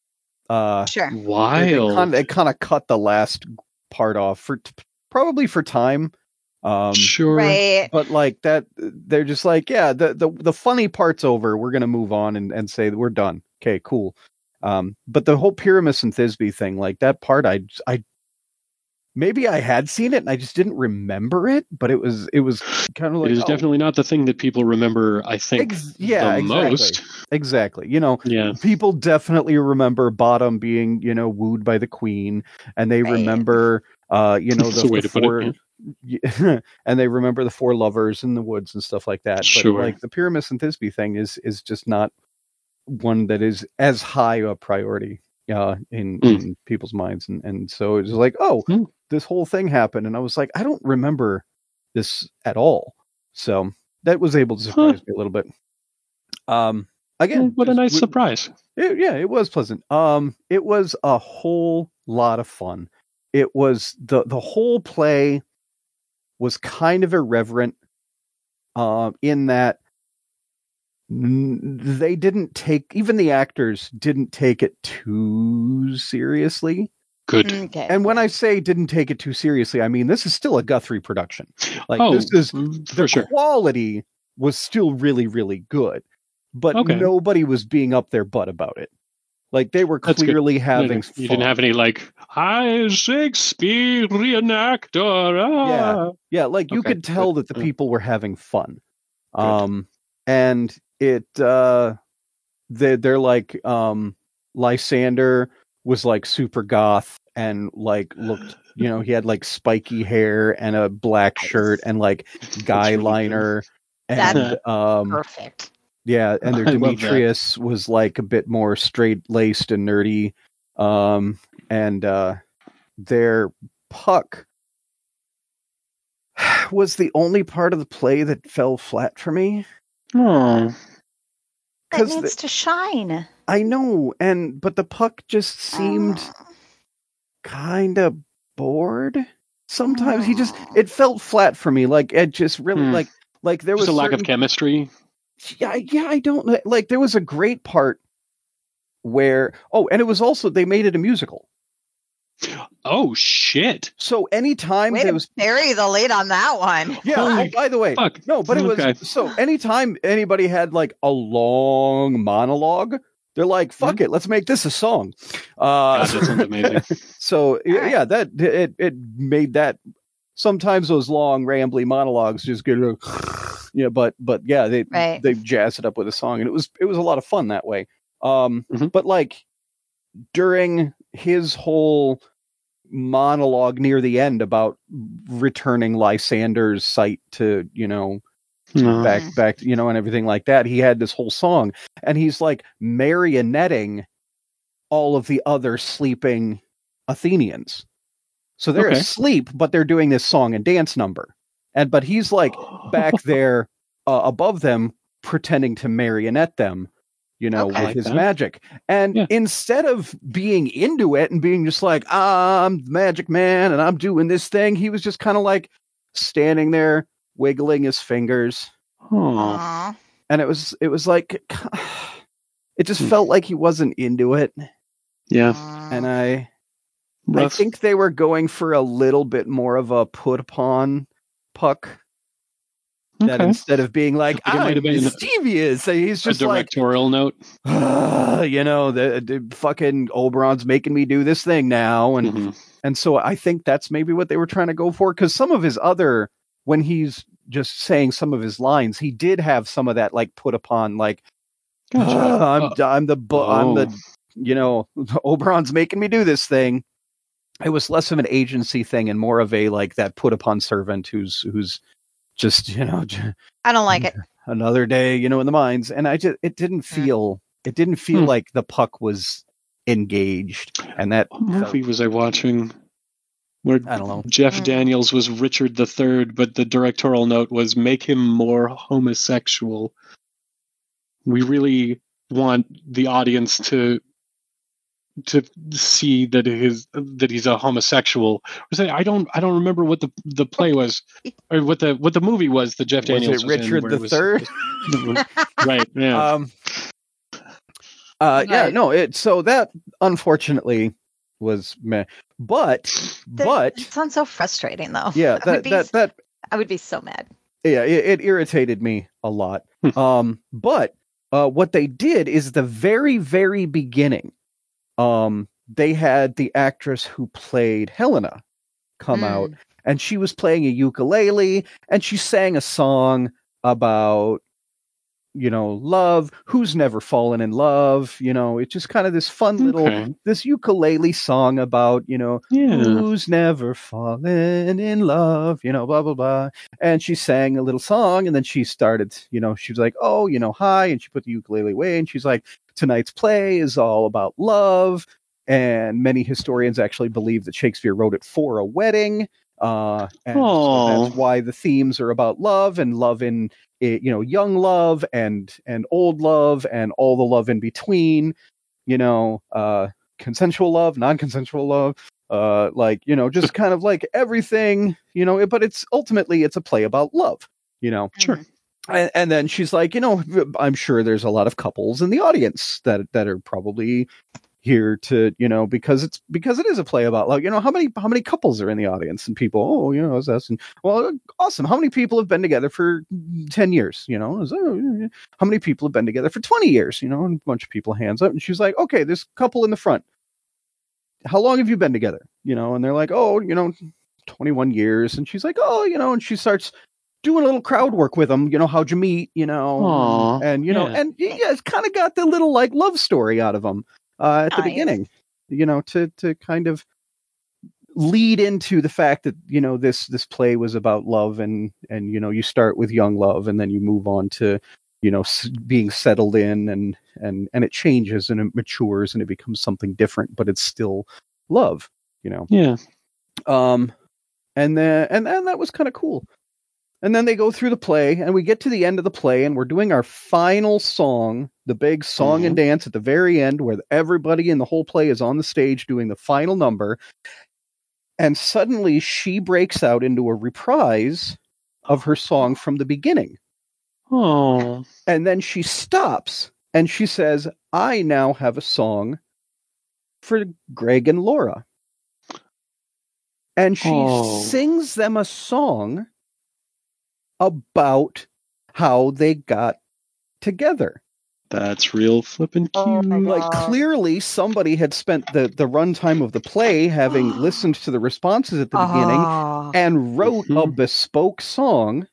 Uh Sure. they, they Wild. kind of they kind of cut the last part off for probably for time. Um sure. Right. But like that, they're just like, yeah, the the, the funny part's over. We're gonna move on and, and say that we're done. Okay, cool. Um, but the whole Pyramus and Thisbe thing, like that part, I I maybe I had seen it and I just didn't remember it. But it was it was kind of like it is oh, definitely not the thing that people remember, I think, Ex- yeah, the exactly. most. exactly. You know, Yeah. people definitely remember Bottom being you know wooed by the Queen, and they Right. remember uh you know That's the, a way the to put it, four. yeah. Yeah, and they remember the four lovers in the woods and stuff like that. But Sure. like the Pyramus and Thisbe thing is is just not one that is as high a priority uh, in Mm. in people's minds. And and so it was like, oh, Mm. this whole thing happened, and I was like, I don't remember this at all. So that was able to surprise Huh. me a little bit. Um, again, what a just nice w- surprise. it, yeah, it was pleasant. Um, it was a whole lot of fun. It was the the whole play was kind of irreverent, uh, in that n- they didn't take even the actors didn't take it too seriously. Good. Okay. And when I say didn't take it too seriously, I mean this is still a Guthrie production. Like oh, this is mm, the for sure. quality was still really really good, but Okay. nobody was being up their butt about it. Like they were That's good. clearly No, no, having you fun. didn't have any like I Shakespearean actor. Ah. Yeah, like you Okay, could tell good. that the Yeah. people were having fun. Good. Um and it uh they they're like um Lysander was like super goth and like looked you know he had like spiky hair and a black shirt and like guy really good. liner That's and um perfect. yeah and their I love that. Demetrius was like a bit more straight laced and nerdy um and uh their Puck was the only part of the play that fell flat for me. Oh, It Because needs to shine. I know, and but the Puck just seemed Oh. kind of bored. Sometimes he just it felt flat for me. Like it just really Hmm. like like there just was a lack certain, of chemistry. yeah yeah I don't know. Like there was a great part where oh and it was also they made it a musical. Oh shit! So anytime Way there to was bury the lead on that one. yeah. Holy Oh, by the way, fuck. no, but it was Okay. so anytime anybody had like a long monologue, they're like, "Fuck it, let's make this a song." Uh, God, that sounds amazing. so yeah, right. yeah, that it it made that. Sometimes those long rambly monologues just get a, you know, but but yeah, they Right. they jazz it up with a song, and it was it was a lot of fun that way. Um, Mhm. but like during his whole monologue near the end about returning Lysander's sight to, you know, Uh, back Mhm. back, you know, and everything like that, he had this whole song, and he's like marionetting all of the other sleeping Athenians. So they're Okay. asleep, but they're doing this song and dance number. And but he's like back there uh, above them, pretending to marionette them, you know, Okay. I with like his that. magic. And Yeah. instead of being into it and being just like, I'm the magic man and I'm doing this thing, he was just kind of like standing there, wiggling his fingers. Oh, Aw. And it was it was like it just Hmm. felt like he wasn't into it. yeah. Aw. And I I Rough. think they were going for a little bit more of a put upon Puck. That Okay. instead of being like, Like it might I'm have been mischievous, he's A just like, directorial note. "Ah, you know, the, the fucking Oberon's making me do this thing now. And Mhm. and so I think that's maybe what they were trying to go for. Because some of his other, when he's just saying some of his lines, he did have some of that like put upon, like, Gotcha. "Ah, I'm, Uh, I'm the, bu- I'm oh. the, you know, Oberon's making me do this thing. It was less of an agency thing and more of a like that put upon servant who's who's just, you know, j- I don't like it. another day, you know, in the mines. And I just it didn't feel it didn't feel Hmm. like the Puck was engaged. And that What movie felt, was I watching? Where I don't know. Jeff Mm. Daniels was Richard the Third, but the directorial note was make him more homosexual. We really want the audience to to see that his that he's a homosexual. Or say, I don't I don't remember what the the play was or what the what the movie was that Jeff Was Daniels it was in. Richard Where the it was, Third? right? Yeah. Um uh yeah, Right. no, it so that unfortunately was meh. But That, but that sounds so frustrating, though. yeah, I would that be, that that I would be so mad. yeah, it, it irritated me a lot. Hmm. Um, but uh, what they did is the very, very beginning. Um, they had the actress who played Helena come Mm. out, and she was playing a ukulele, and she sang a song about, you know, love. Who's never fallen in love? You know, it's just kind of this fun little Okay. this ukulele song about, you know, Yeah. who's never fallen in love, you know, blah, blah, blah. And she sang a little song and then she started, you know, she was like, oh, you know, hi. And she put the ukulele away and she's like, tonight's play is all about love. And many historians actually believe that Shakespeare wrote it for a wedding. Uh, and so Oh. that's why the themes are about love and love in, you know, young love and and old love and all the love in between, you know, uh, consensual love, non-consensual love, uh, like, you know, just kind of like everything, you know, but it's ultimately it's a play about love, you know. Sure. And, and then she's like, you know, I'm sure there's a lot of couples in the audience that that are probably here to, you know, because it's because it is a play about love. You know, how many how many couples are in the audience and people, oh, you know, is that and well, awesome. How many people have been together for ten years? You know, is, oh, how many people have been together for twenty years? You know, and a bunch of people hands up, and she's like, okay, this couple in the front. How long have you been together? You know, and they're like, oh, you know, twenty-one years, and she's like, oh, you know, and she starts doing a little crowd work with them. You know, how'd you meet? You know, Aw, and, and you know, yeah. and yeah, it's kind of got the little like love story out of them uh, at the Nice. beginning. You know, to to kind of lead into the fact that, you know, this this play was about love, and and you know, you start with young love and then you move on to, you know, s- being settled in, and and and it changes and it matures and it becomes something different, but it's still love, you know. Yeah. Um and then and and that was kind of cool. And then they go through the play, and we get to the end of the play, and we're doing our final song, the big song and dance at the very end, where everybody in the whole play is on the stage doing the final number. And suddenly she breaks out into a reprise of her song from the beginning. Oh. And then she stops and she says, I now have a song for Greg and Laura. and she Oh. sings them a song about how they got together. That's real flippin' cute. Oh my Like, God. clearly somebody had spent the, the runtime of the play having listened to the responses at the beginning Oh. and wrote a Mhm. bespoke song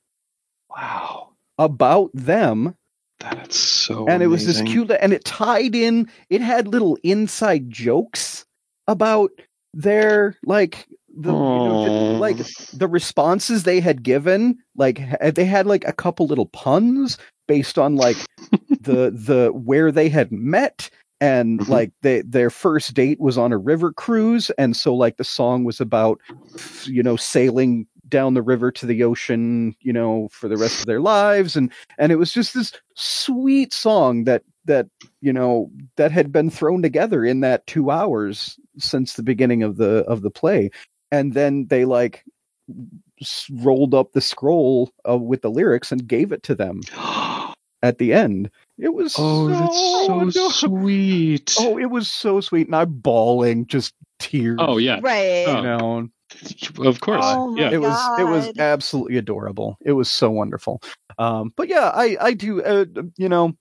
Wow. about them. That's so And it was this amazing. cute, and it tied in, it had little inside jokes about their, like, the, you know, the- Aw. like, the responses they had given. Like, ha- they had, like, a couple little puns based on, like, the, the, where they had met. And Mhm. like they, their first date was on a river cruise. And so like the song was about, you know, sailing down the river to the ocean, you know, for the rest of their lives. And, and it was just this sweet song that, that, you know, that had been thrown together in that two hours since the beginning of the, of the play. And then they like s- rolled up the scroll uh, with the lyrics and gave it to them at the end. It was Oh, so that's so adorable. sweet. Oh, it was so sweet, and I'm bawling, just tears. Oh, yeah. Right. You Oh, know, of course. Oh my yeah. it was it was God. absolutely adorable. It was so wonderful. Um, but yeah, I I do. Uh, you know,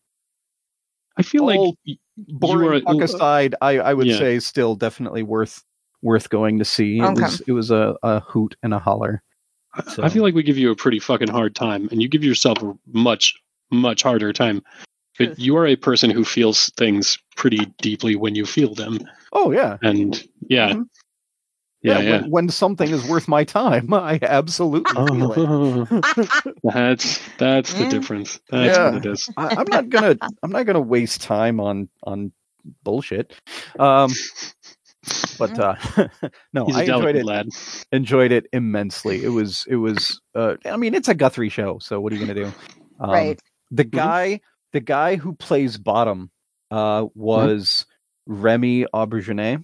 I feel like all y- boring you talk are. aside, I I would Yeah. say still definitely worth worth going to see. It Okay. was it was a, a hoot and a holler. So. I feel like we give you a pretty fucking hard time, and you give yourself a much, much harder time. But Truth. you are a person who feels things pretty deeply when you feel them. Oh yeah, And yeah, Mhm. yeah, yeah. yeah. When when something is worth my time, I absolutely feel it. Oh, that's that's the Mm. difference. That's Yeah. what it is. I, I'm not gonna I'm not gonna waste time on on bullshit. Um, but uh, no, He's I a enjoyed delicate it. lad. Enjoyed it immensely. It was it was. Uh, I mean, it's a Guthrie show, so what are you gonna do? Um, Right. The guy the guy who plays Bottom uh, was Remy Auberjonois,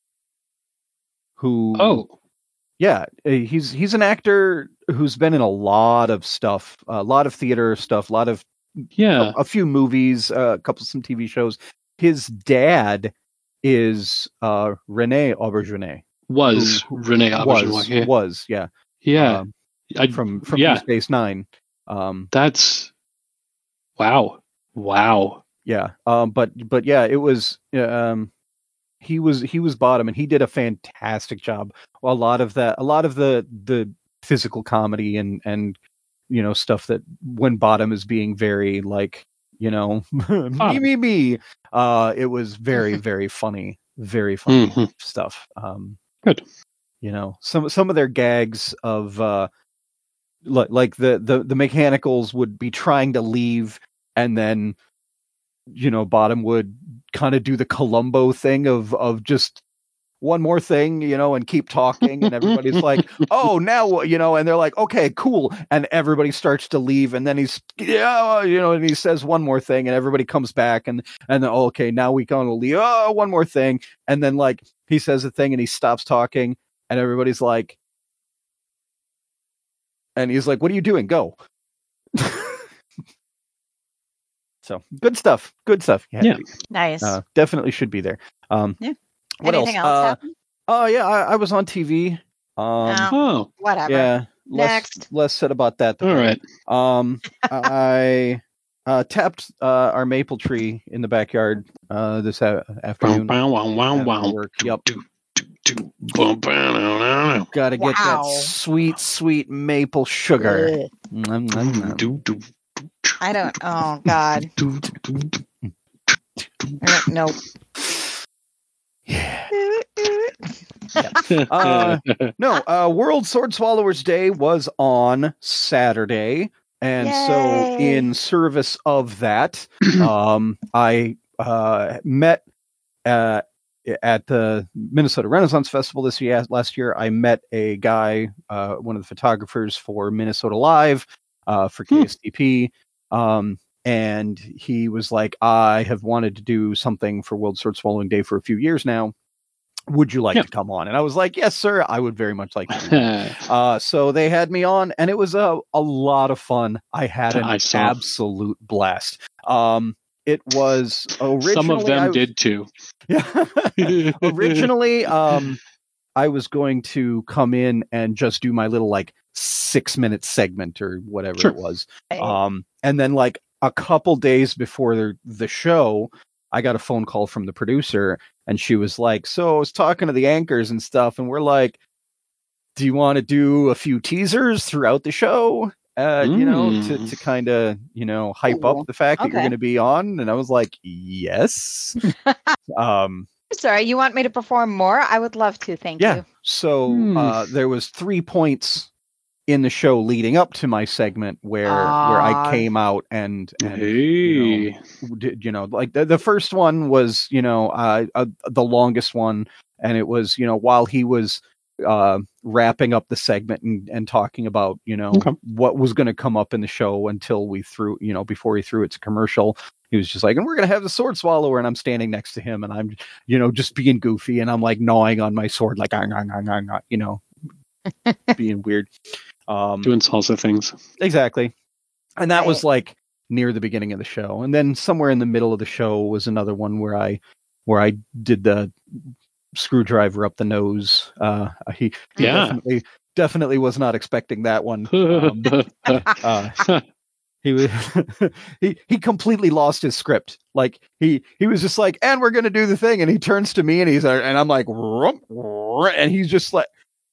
who Oh, yeah, uh, he's he's an actor who's been in a lot of stuff, a lot of theater stuff, a lot of yeah. a, a few movies, uh, a couple some T V shows. His dad is uh, Rene Auberjonois. Was who- Rene Auberjonois? Was Yeah, was yeah yeah. um, I, from from yeah. Deep Space Nine. Um, That's wow, wow. yeah, um, but but yeah, it was um, he was he was Bottom, and he did a fantastic job. A lot of that, a lot of the the physical comedy and and you know stuff that when Bottom is being very like you know me Bottom. me me. Uh, it was very very funny, very funny Mhm. stuff. Um, Good. You know some some of their gags of uh, like like the the the mechanicals would be trying to leave, and then you know Bottom would kind of do the Columbo thing of of just one more thing, you know, and keep talking, and everybody's like, "Oh, now what?" You know, and they're like, "Okay, cool," and everybody starts to leave, and then he's, yeah, you know, and he says one more thing, and everybody comes back, and and then, oh, okay, now we gonna leave. Oh, one more thing, and then like he says a thing, and he stops talking, and everybody's like, and he's like, "What are you doing? Go." So good stuff, good stuff. Yeah. Nice. Uh, definitely should be there. Um, Yeah. what Anything else? else Uh, happen? oh yeah, I, I was on T V. Um, No. Oh, Whatever. yeah, less, Next. less said about that. the all better. right. Um, I uh, tapped uh, our maple tree in the backyard uh, this a- Wow, afternoon. wow, wow, wow, after wow. work. Yep. Do, do, do, do. Bum, bum, no, no, no. Got to get that Wow. sweet, sweet maple sugar. Ugh. Nom, nom, nom. Do, do, I don't. Oh God. do, do, do, do. I don't know. Yeah. Uh, No, uh, World Sword Swallowers Day was on Saturday, and so Yay. in service of that, um, I uh, met uh, at the Minnesota Renaissance Festival this year. Last year, I met a guy, uh, one of the photographers for Minnesota Live, uh, for Hmm. K S T P. Um, and he was like, I have wanted to do something for World Sword Swallowing Day for a few years now. Would you like Yeah. to come on? And I was like, yes, sir. I would very much like to. Uh, so they had me on, and it was a, a lot of fun. I had an I saw. absolute blast. Um, it was originally Some of them I, did too. Yeah. originally, um, I was going to come in and just do my little like six minute segment or whatever Sure. it was. Right. Um, and then like a couple days before the, the show, I got a phone call from the producer, and she was like, so I was talking to the anchors and stuff, and we're like, do you want to do a few teasers throughout the show? Uh, mm. You know, to, to kind of, you know, hype Ooh. up the fact Okay. that you're going to be on. And I was like, yes. um, Sorry, you want me to perform more? I would love to. Thank yeah. you. So Hmm. uh, there was three points in the show leading up to my segment where Ah. where I came out and, and Hey. you know, did, you know, like the, the first one was, you know, uh, uh, the longest one. And it was, you know, while he was uh, wrapping up the segment and, and talking about, you know, Okay. what was going to come up in the show until we threw, you know, before he threw it to commercial. He was just like, and we're going to have the sword swallower. And I'm standing next to him and I'm, you know, just being goofy. And I'm like gnawing on my sword, like, ah, ah, ah, ah, ah, you know, being weird. Um, Doing salsa things. Exactly. And that Right. was like near the beginning of the show. And then somewhere in the middle of the show was another one where I, where I did the screwdriver up the nose. Uh, he, he Yeah. definitely, definitely was not expecting that one. Um, uh, he was, he, he completely lost his script. Like he, he was just like, and we're going to do the thing. And he turns to me and he's, and I'm like, rump, rump, and he's just like,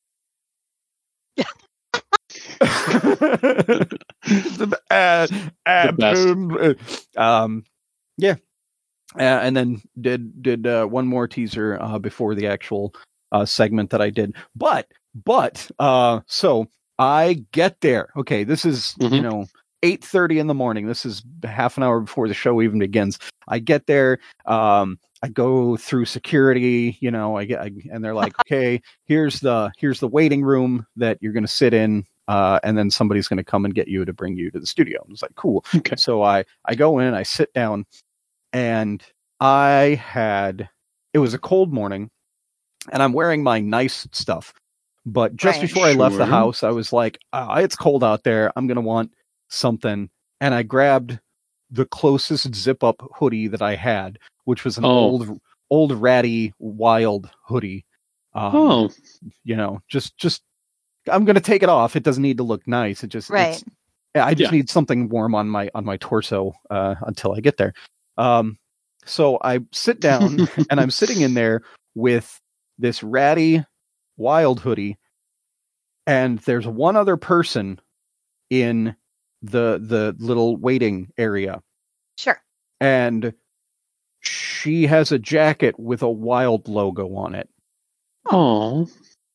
uh, uh, The um, yeah, uh, and then did did uh, one more teaser uh, before the actual uh, segment that I did. But but uh, so I get there. Okay, this is Mhm. you know eight thirty in the morning. This is half an hour before the show even begins. I get there. Um, I go through security. You know, I get I, and they're like, okay, here's the here's the waiting room that you're going to sit in. Uh, and then somebody's going to come and get you to bring you to the studio. And it's like, cool. Okay. So I, I go in, I sit down, and I had, it was a cold morning, and I'm wearing my nice stuff. But just Right. before I left the Sure. house, I was like, oh, it's cold out there. I'm going to want something. And I grabbed the closest zip up hoodie that I had, which was an Oh. old, old ratty wild hoodie. Um, Oh. You know, just, just, I'm going to take it off. It doesn't need to look nice. It just, Right. it's, I just Yeah. need something warm on my, on my torso, uh, until I get there. Um, so I sit down and I'm sitting in there with this ratty wild hoodie. And there's one other person in the, the little waiting area. Sure. And she has a jacket with a wild logo on it. Oh.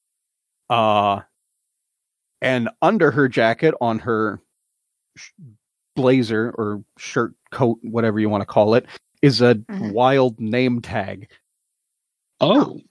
Uh, and under her jacket on her sh- blazer or shirt, coat, whatever you want to call it, is a Mhm. wild name tag. Oh.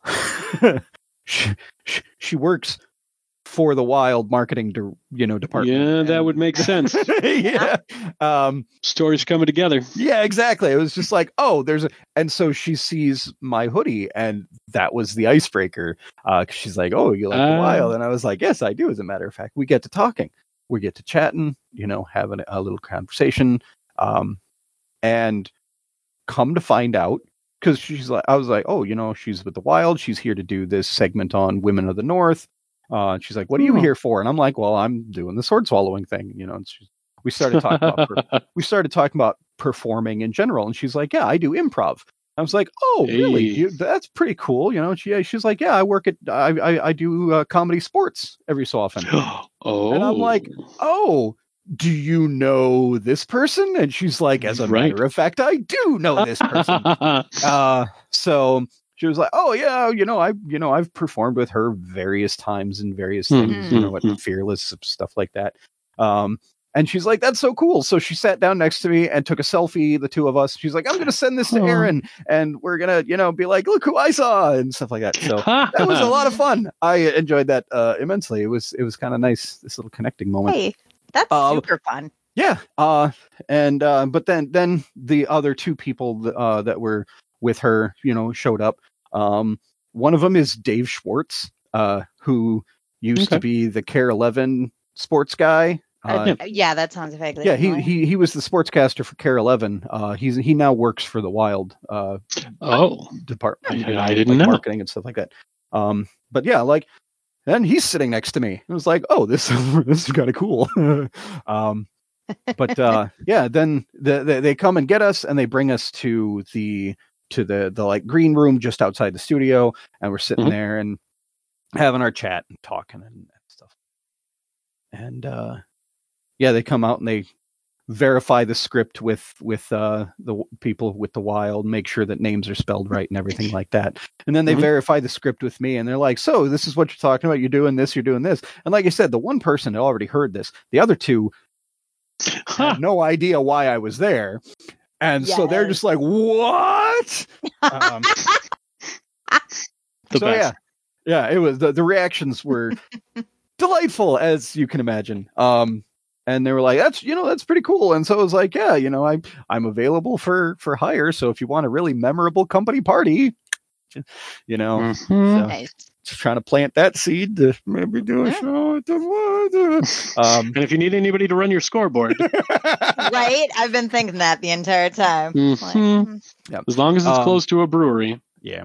she, she, she works for the wild marketing, de- you know, department. Yeah, that And- would make sense. yeah. Um, Stories coming together. yeah, exactly. It was just like, oh, there's a, and so she sees my hoodie, and that was the icebreaker. Uh, 'cause she's like, oh, you like the Ah. wild? And I was like, yes, I do. As a matter of fact, we get to talking, we get to chatting, you know, having a little conversation. Um, and come to find out, because she's like, I was like, oh, you know, she's with the wild. She's here to do this segment on Women of the North. Uh, she's like, what are you Oh. here for? And I'm like, well, I'm doing the sword swallowing thing, you know. And she's, we started talking about per- we started talking about performing in general, and she's like, yeah, I do improv. I was like, oh, really? Hey. You, that's pretty cool. You know, she, she's like, yeah, I work at, I, I, I do uh, comedy sports every so often. Oh. And I'm like, oh, do you know this person? And she's like, as a Right. matter of fact, I do know this person. uh, so she was like, oh yeah, you know, I, you know, I've performed with her various times in various Hmm, things, you know, hmm, at Fearless, stuff like that. Um, and she's like, that's so cool. So she sat down next to me and took a selfie, the two of us. She's like, I'm going to send this to Aw. Aaron, and we're going to, you know, be like, look who I saw, and stuff like that. So that was a lot of fun. I enjoyed that uh, immensely. It was, it was kind of nice, this little connecting moment. Hey, that's Uh, super fun. Yeah. Uh, and, uh, but then, then the other two people, uh, that were with her, you know, showed up. Um, one of them is Dave Schwartz, uh, who used Okay. to be the Care eleven sports guy. Uh, Uh, yeah, that sounds vaguely yeah, he, familiar. he, he was the sportscaster for Care eleven. Uh, he's, he now works for the Wild, uh, Oh. department, I- you know, I didn't like know. marketing and stuff like that. Um, but yeah, like, and he's sitting next to me. It was like, oh, this this is kind of cool. um, but uh, yeah, then the, the, they come and get us, and they bring us to the to the the like green room just outside the studio, and we're sitting mm-hmm. there and having our chat and talking and, and stuff. And uh, yeah, they come out and they verify the script with with uh, the people with the wild, make sure that names are spelled right and everything like that. And then they mm-hmm. verify the script with me, and they're like, "So this is what you're talking about. You're doing this. You're doing this." And like I said, the one person had already heard this. The other two huh. had no idea why I was there, and yes. so they're just like, "What?" Um, the so best. yeah, yeah, it was the the reactions were delightful, as you can imagine. Um, And they were like, that's, you know, that's pretty cool. And so I was like, yeah, you know, I, I'm available for, for hire. So if you want a really memorable company party, you know, mm-hmm. so nice. Just trying to plant that seed to maybe do a show at the um, and if you need anybody to run your scoreboard. Right? I've been thinking that the entire time. Mm-hmm. Like, mm. yeah. As long as it's um, close to a brewery. Yeah.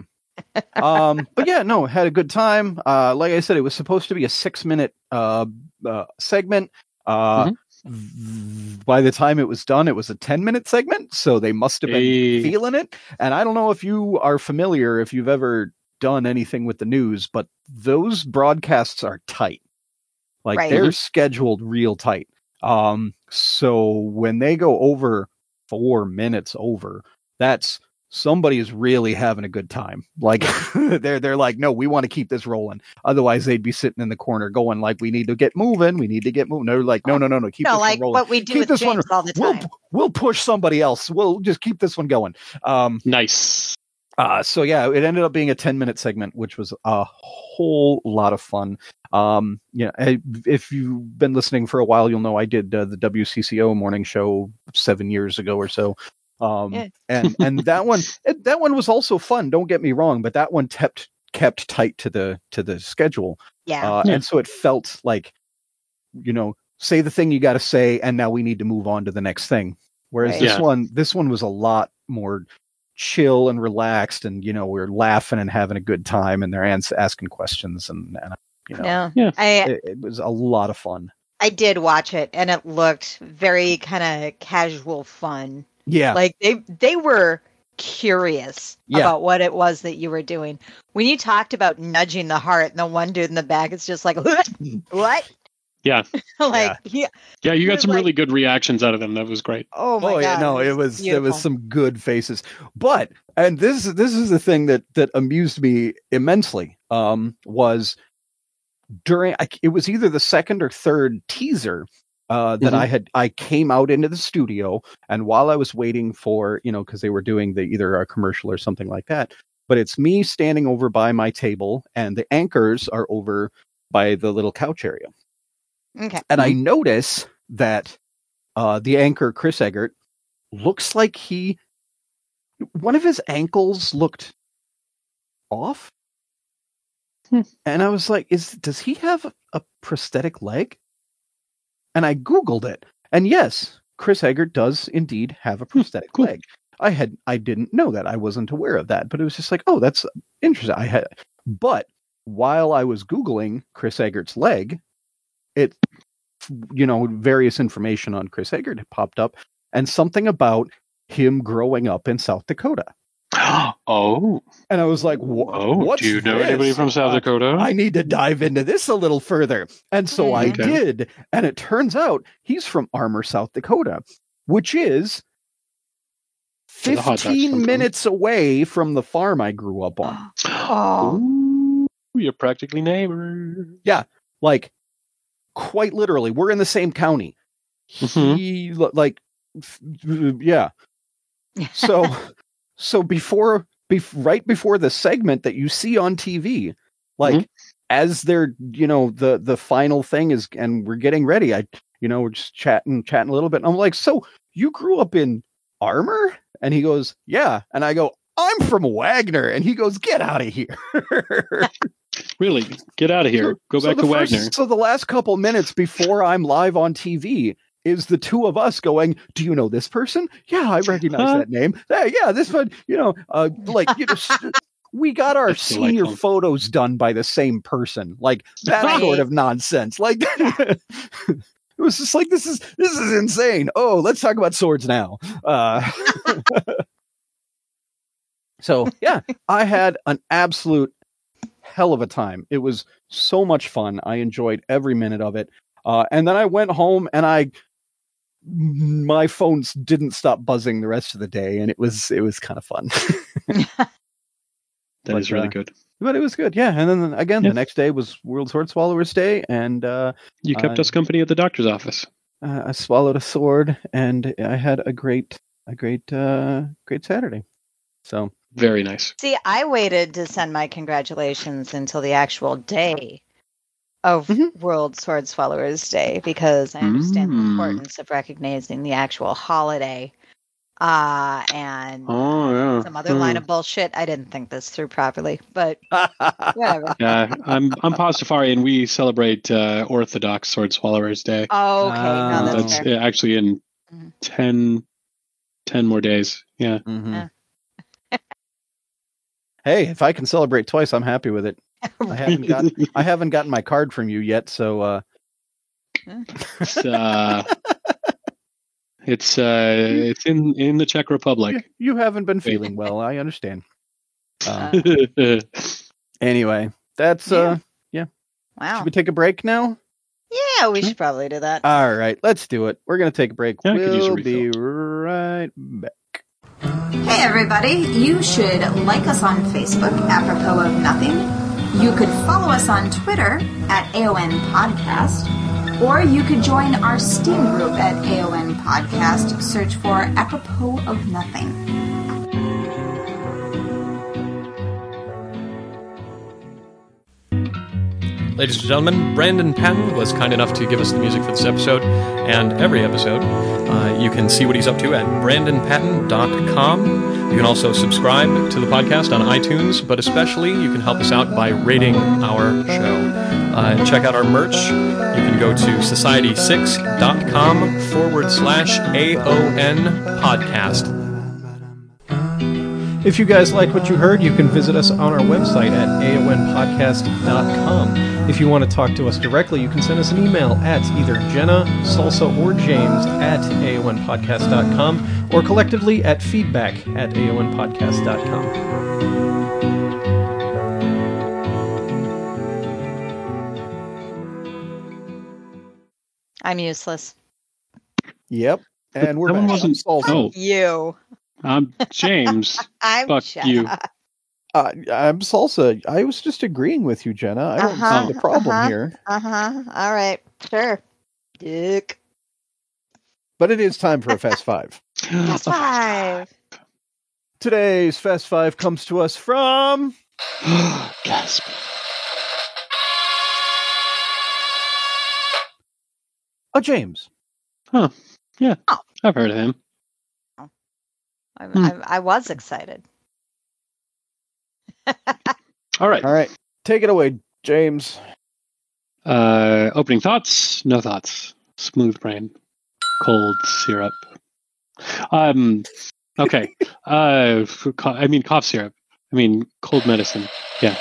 um, but yeah, no, had a good time. Uh, like I said, it was supposed to be a six minute uh, uh, segment. Uh, mm-hmm. By the time it was done, it was a ten minute segment, so they must have been hey. feeling it. And I don't know if you are familiar, if you've ever done anything with the news, but those broadcasts are tight. Like right. they're scheduled real tight. Um, so when they go over four minutes over, that's somebody is really having a good time. Like they're they're like, no, we want to keep this rolling. Otherwise, they'd be sitting in the corner going like, we need to get moving. We need to get moving. They're like, no, no, no, no. Keep no, this like one rolling. What we do keep with this James one, all the time. We'll, we'll push somebody else. We'll just keep this one going. Um, nice. Uh, so yeah, it ended up being a ten minute segment, which was a whole lot of fun. Um, yeah, if you've been listening for a while, you'll know I did uh, the W C C O morning show seven years ago or so. Um, yeah. and, and that one, that one was also fun. Don't get me wrong, but that one kept, kept tight to the, to the schedule. Yeah. Uh, yeah. And so it felt like, you know, say the thing you got to say, and now we need to move on to the next thing. Whereas right. this yeah. one, this one was a lot more chill and relaxed, and, you know, we're laughing and having a good time, and they're ans- asking questions, and, and you know, yeah. Yeah. I, it, it was a lot of fun. I did watch it, and it looked very kind of casual fun. Yeah. Like they they were curious yeah. about what it was that you were doing. When you talked about nudging the heart, and the one dude in the back is just like, what? Yeah. like yeah. He, yeah, you got some like, really good reactions out of them. That was great. Oh my oh, god. Yeah, no, it was beautiful. there was some good faces. But and this this is the thing that that amused me immensely. Um was during it was either the second or third teaser Uh, that mm-hmm. I had, I came out into the studio, and while I was waiting for, you know, because they were doing the either a commercial or something like that, but it's me standing over by my table, and the anchors are over by the little couch area. Okay. And mm-hmm. I notice that uh, the anchor, Chris Eggert, looks like he, one of his ankles looked off. Hmm. And I was like, is, does he have a, a prosthetic leg? And I Googled it. And yes, Chris Eggert does indeed have a prosthetic cool. leg. I had, I didn't know that. I wasn't aware of that, but it was just like, oh, that's interesting. I had, but while I was Googling Chris Eggert's leg, it, you know, various information on Chris Eggert had popped up, and something about him growing up in South Dakota. Oh. And I was like, Wh- oh, what's do you know this? anybody from South Dakota? I need to dive into this a little further. And so I okay. did. And it turns out he's from Armour, South Dakota, which is fifteen minutes away from the farm I grew up on. Oh. Ooh, you're practically neighbors. Yeah. Like, quite literally. We're in the same county. Mm-hmm. He, like, yeah. So... So before, bef- right before the segment that you see on T V, like mm-hmm. as they're, you know, the, the final thing is, and we're getting ready, I, you know, we're just chatting, chatting a little bit. And I'm like, so you grew up in Armour? And he goes, yeah. And I go, I'm from Wagner. And he goes, get out of here. Really? Get out of here. Go so back to first, Wagner. So the last couple minutes before I'm live on T V is the two of us going, do you know this person? Yeah, I recognize huh? that name. Hey, yeah, this one, you know, uh, like, you know, we got our That's senior delightful. photos done by the same person. Like that Right. sort of nonsense. Like it was just like, this is this is insane. Oh, let's talk about swords now. Uh, so yeah, I had an absolute hell of a time. It was so much fun. I enjoyed every minute of it. Uh, and then I went home and I my phones didn't stop buzzing the rest of the day, and it was it was kind of fun. That is But, really uh, good. But it was good, yeah. And then again, Yeah. the next day was World Sword Swallowers Day, and uh, You kept uh, us company at the doctor's office. uh, I swallowed a sword, and I had a great, a great, uh, great Saturday. So Very nice. See, I waited to send my congratulations until the actual day of Mhm. World Sword Swallowers Day because I understand the Mm. importance of recognizing the actual holiday. Uh, and Oh, yeah. some other line Hmm. of bullshit. I didn't think this through properly, but whatever. Yeah, I'm I'm Pastafari, and we celebrate uh, Orthodox Sword Swallowers Day. Oh, okay. No, Oh. that's That's fair. uh, actually in Mhm. ten, ten more days. Yeah. Mhm. Yeah. Hey, if I can celebrate twice, I'm happy with it. I haven't got I haven't gotten my card from you yet, so uh, It's uh, it's uh, it's in in the Czech Republic. you, you haven't been feeling well. I understand. Um, Uh, anyway, that's uh, wow. should we take a break now? Yeah, we Sure. should probably do that. All right, let's do it. We're gonna take a break. Yeah, I could use a We'll be refill. right back. Hey everybody, you should like us on Facebook, apropos of nothing. You could follow us on Twitter at A O N Podcast, or you could join our Steam group at A O N Podcast. Search for apropos of nothing. Ladies and gentlemen, Brandon Patton was kind enough to give us the music for this episode and every episode. Uh, you can see what he's up to at brandon patton dot com. You can also subscribe to the podcast on iTunes, but especially you can help us out by rating our show. Uh, check out our merch. You can go to society six dot com forward slash A O N podcast. If you guys like what you heard, you can visit us on our website at A O N podcast dot com. If you want to talk to us directly, you can send us an email at either Jenna, Salsa, or James at A O N podcast dot com, or collectively at feedback at A O N podcast dot com. I'm useless. Yep, and we're That one back. wasn't- Also, Oh, You. I'm James. I'm Fuck Jenna. you. uh, I'm Salsa. I was just agreeing with you, Jenna. I don't Uh-huh, see the problem uh-huh. here. Uh-huh. All right. Sure. Dick. But it is time for a Fast Five. That's five. Today's Fast Five comes to us from Gasp. a James. Huh. Yeah. Oh. I've heard of him. I, Hmm. I, I was excited. All right. All right, take it away, James. Uh, opening thoughts? No thoughts. Smooth brain. Cold syrup. Um. Okay. uh. f- co- I mean cough syrup. I mean cold medicine. Yeah.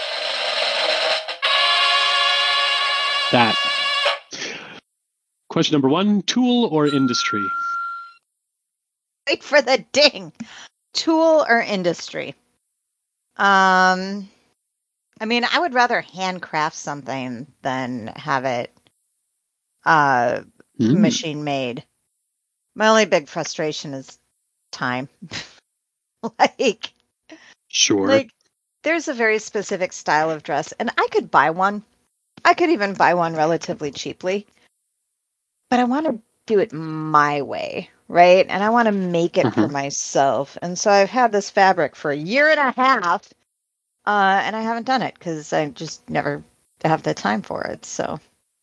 That. Question number one: tool or industry? Wait for the ding. Tool or industry? Um, I mean, I would rather handcraft something than have it uh, Mm. machine made. My only big frustration is time. like, Sure. like, there's a very specific style of dress, and I could buy one. I could even buy one relatively cheaply. But I want to do it my way, right? And I want to make it for Mhm. myself. And so I've had this fabric for a year and a half, uh, and I haven't done it because I just never have the time for it. So,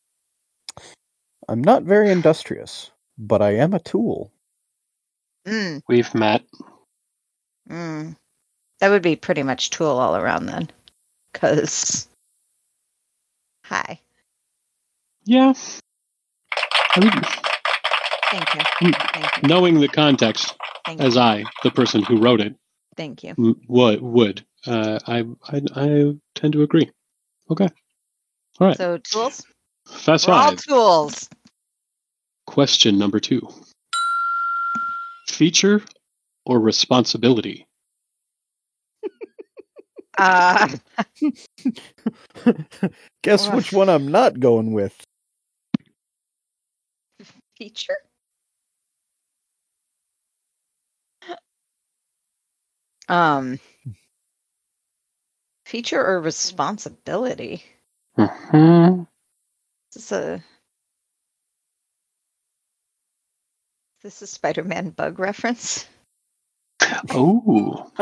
I'm not very industrious, but I am a tool. mm, We've met. mm. That would be pretty much tool all around then. Because, hi. Yeah. I mean, Thank you. Mm. Thank you. knowing the context, Thank you. as I, the person who wrote it, Thank you. m- would would uh, I, I I tend to agree. Okay. All right. So tools? Fast We're all five. tools. Question number two. Feature or responsibility? Uh, Guess Ugh. which one I'm not going with. feature? Um, feature or responsibility? Mm-hmm. Is this a is this a Spider-Man bug reference? Oh.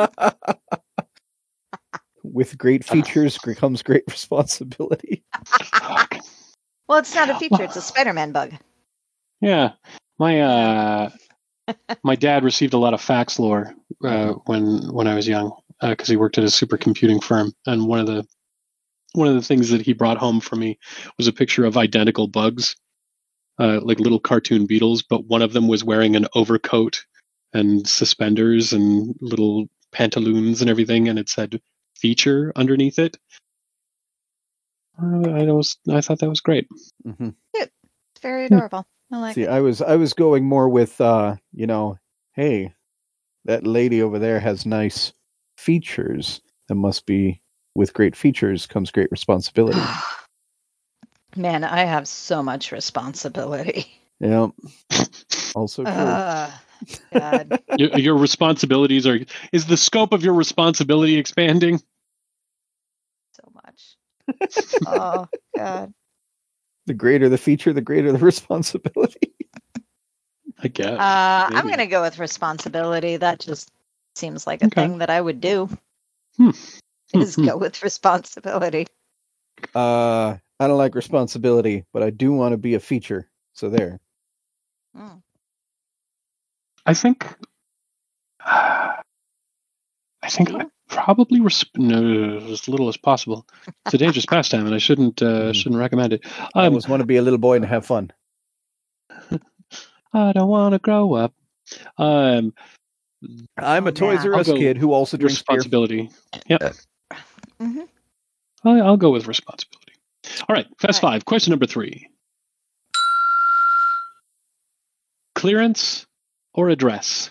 With great features comes great responsibility. Fuck. Well, it's not a feature; it's a Spider-Man bug. Yeah. My uh, my dad received a lot of fax lore uh, when when I was young because uh, he worked at a supercomputing firm, and one of the one of the things that he brought home for me was a picture of identical bugs, uh, like little cartoon beetles, but one of them was wearing an overcoat and suspenders and little pantaloons and everything, and it said "feature" underneath it. Uh, I was I thought that was great. Mm-hmm. It's very adorable. I like See, it. I was I was going more with uh, you know, hey, that lady over there has nice features. That must be with great features comes great responsibility. Man, I have so much responsibility. Yeah. Also true. Uh, God. your, your responsibilities are is the scope of your responsibility expanding? So much. Oh, God. The greater the feature, the greater the responsibility. I guess. Uh, I'm maybe. going to go with responsibility. That just seems like a Okay. thing that I would do. Hmm. Is Hmm. go with responsibility. Uh, I don't like responsibility, but I do want to be a feature. So there. Mm. I think. I think You? I probably resp- no, as little as possible. It's a dangerous pastime, and I shouldn't uh, Mhm. shouldn't recommend it. I Um, always want to be a little boy and have fun. I don't want to grow up. Um, I'm Oh, a Toys man. R I'll Us go kid who also drinks beer. responsibility. Yep, Mm-hmm. I- I'll go with responsibility. All right, fast All right. five. Question number three: clearance or address?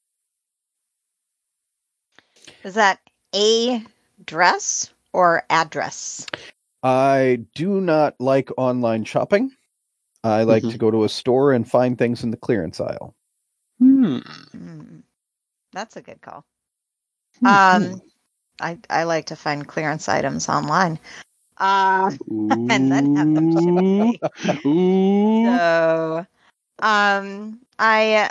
Is that a dress or address? I do not like online shopping. I like Mhm. to go to a store and find things in the clearance aisle. Hmm. Mm, that's a good call. Hmm. Um, I I like to find clearance items online. Uh, and then have them shipped to me. Ooh. So, um, I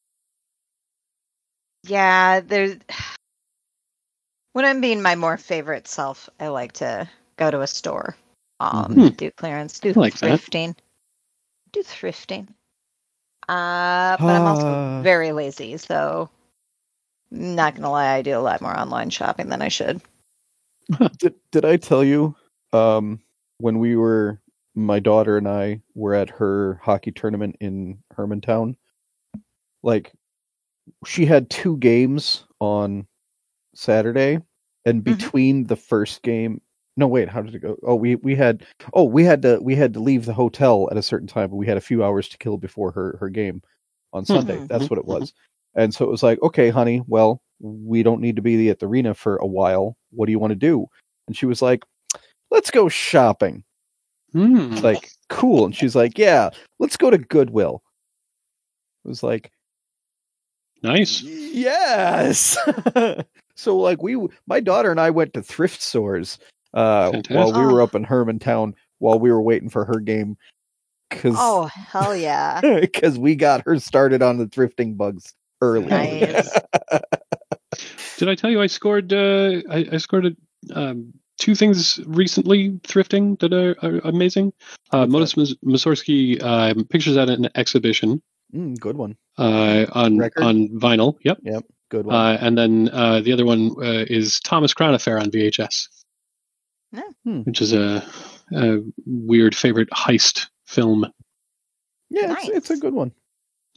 yeah, there's when I'm being my more favorite self, I like to go to a store, um, Mhm. do clearance, do I like that. thrifting, do thrifting. Uh, but I'm also very lazy, so not gonna lie, I do a lot more online shopping than I should. Did did I tell you um when we were my daughter and I were at her hockey tournament in Hermantown? Like she had two games on Saturday, and between the first game, no wait, how did it go? Oh, we we had oh we had to we had to leave the hotel at a certain time, but we had a few hours to kill before her her game on Sunday. Mhm. That's what it was. And so it was like, okay, honey, well, we don't need to be at the arena for a while. What do you want to do? And she was like, let's go shopping. Hmm. Like, cool. And she's like, yeah, let's go to Goodwill. It was like, Nice. yes. So like we my daughter and I went to thrift stores uh Fantastic. while we Oh. were up in Hermantown while we were waiting for her game cuz Oh hell yeah! cuz we got her started on the thrifting bugs early. Hell yeah. Nice. Did I tell you I scored? Uh, I, I scored um, two things recently thrifting that are, are amazing. Uh, What's Modus Mussorgsky um, pictures at an exhibition Mm, good one. uh, on Record? on vinyl. Yep. Yep, good one. Uh, and then uh, the other one uh, is Thomas Crown Affair on V H S, Yeah. Hmm. which is a, a weird favorite heist film. Yeah, it's it's a Nice. good one.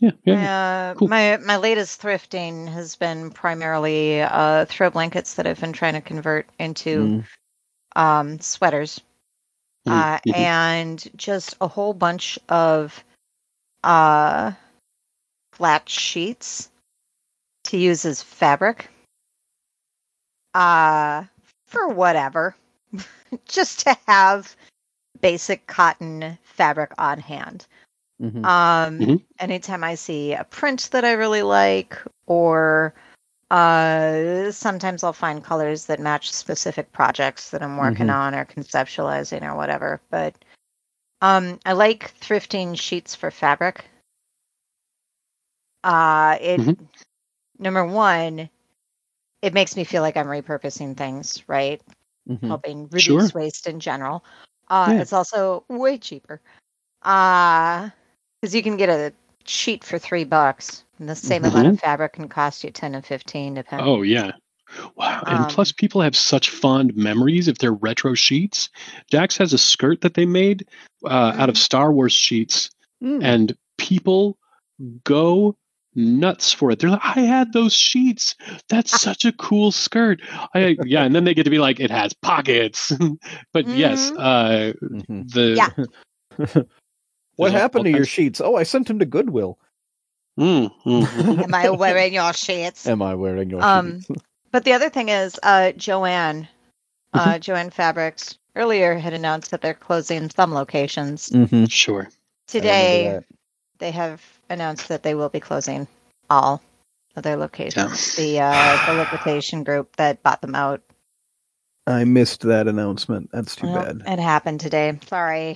Yeah, yeah. Uh, Cool. My my latest thrifting has been primarily uh, throw blankets that I've been trying to convert into Mm. um, sweaters, uh, Mhm. and just a whole bunch of uh, flat sheets to use as fabric. Uh, for whatever, just to have basic cotton fabric on hand. Mhm. Um, Mhm. anytime I see a print that I really like, or uh, sometimes I'll find colors that match specific projects that I'm working Mhm. on or conceptualizing or whatever. But um, I like thrifting sheets for fabric. Uh, it Mhm. number one, it makes me feel like I'm repurposing things, right? Mhm. Helping Sure. reduce waste in general. Uh, Yeah. It's also way cheaper. Uh, because you can get a sheet for three bucks, and the same amount of Mhm. fabric can cost you ten and fifteen, depending. Oh yeah. Wow. And plus, Um, people have such fond memories if they're retro sheets. Dax has a skirt that they made uh, out of Mhm. Star Wars sheets, Mm. and people go nuts for it. They're like, I had those sheets. That's such a cool skirt. I yeah, and then they get to be like, it has pockets. But yes, Mhm. uh, Mhm. the Yeah. What there's all- happened all to your kinds- sheets? Oh, I sent them to Goodwill. Mm, mm, mhm. Am I wearing your sheets? Am I wearing your Um, sheets? But the other thing is, uh, Joanne, uh, Joanne Fabrics earlier had announced that they're closing some locations. Mm-hmm. Sure. Today, they have announced that they will be closing all of their locations. The uh, the liquidation group that bought them out. I missed that announcement. That's too Well, bad. it happened today. Sorry.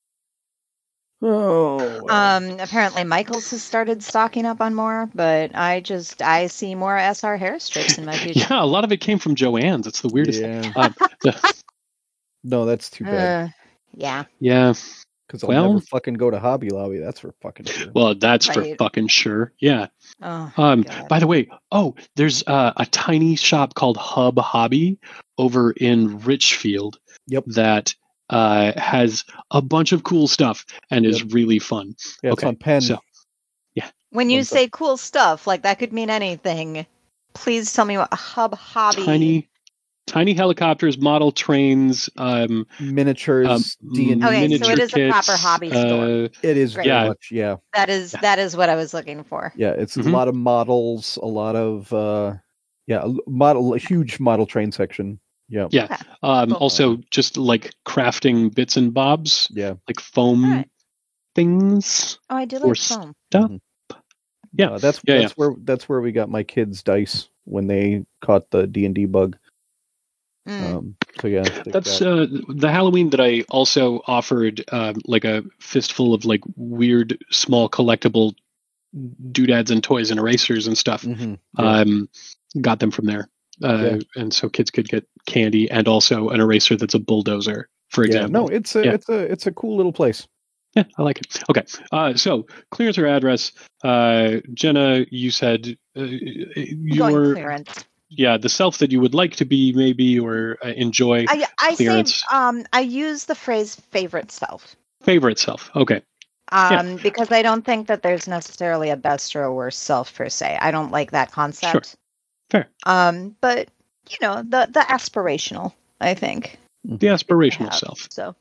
Oh. well. Um, apparently Michaels has started stocking up on more, but I just I see more S R hair strips in my future. Yeah, a lot of it came from Joanne's. It's the weirdest. Yeah. thing. Um, the, No, that's too bad. Uh, yeah. yeah. Because I'll well- never fucking go to Hobby Lobby. That's for fucking sure. Well, that's for Right. fucking sure. Yeah. Oh, Um, God. by the way, oh, there's uh, a tiny shop called Hub Hobby over in Richfield. Yep. That uh, has a bunch of cool stuff and is really fun. Yeah, it's okay, on Penn. so When you One sec. say cool stuff, like that could mean anything. Please tell me what Hub Hobby. tiny, tiny helicopters, model trains, um, Miniatures, um, D and D. Okay, so miniature it is a proper kits, hobby store. uh, It is Great. very Yeah. much, yeah. That is Yeah. that is what I was looking for. Yeah, it's Mhm. a lot of models, a lot of, uh, yeah, a model, a huge model train section. Yeah. Yeah. Okay. Um, Cool. also, just like crafting bits and bobs, Yeah. like foam All right. things. Oh, I do For like foam. stuff. Mhm. Yeah. Uh, that's Yeah, that's where that's where we got my kids' dice when they caught the D and D bug. Mm. Um, so yeah, they've That's got- uh, the Halloween that I also offered, um, like a fistful of like weird small collectible doodads and toys and erasers and stuff. Mhm, yeah. Um, got them from there, uh, Yeah. and so kids could get candy and also an eraser that's a bulldozer, for yeah, example. no, it's a Yeah. it's a it's a cool little place. Yeah, I like it. Okay, uh, so clearance or address, uh, Jenna, you said uh, Going your clearance. yeah the self that you would like to be maybe or uh, enjoy I I clearance. say um I use the phrase favorite self. Favorite self. Okay. Um, because I don't think that there's necessarily a best or a worst self per se. I don't like that concept. Fair. Um, but you know, the the aspirational, I think. The aspirational have. self. So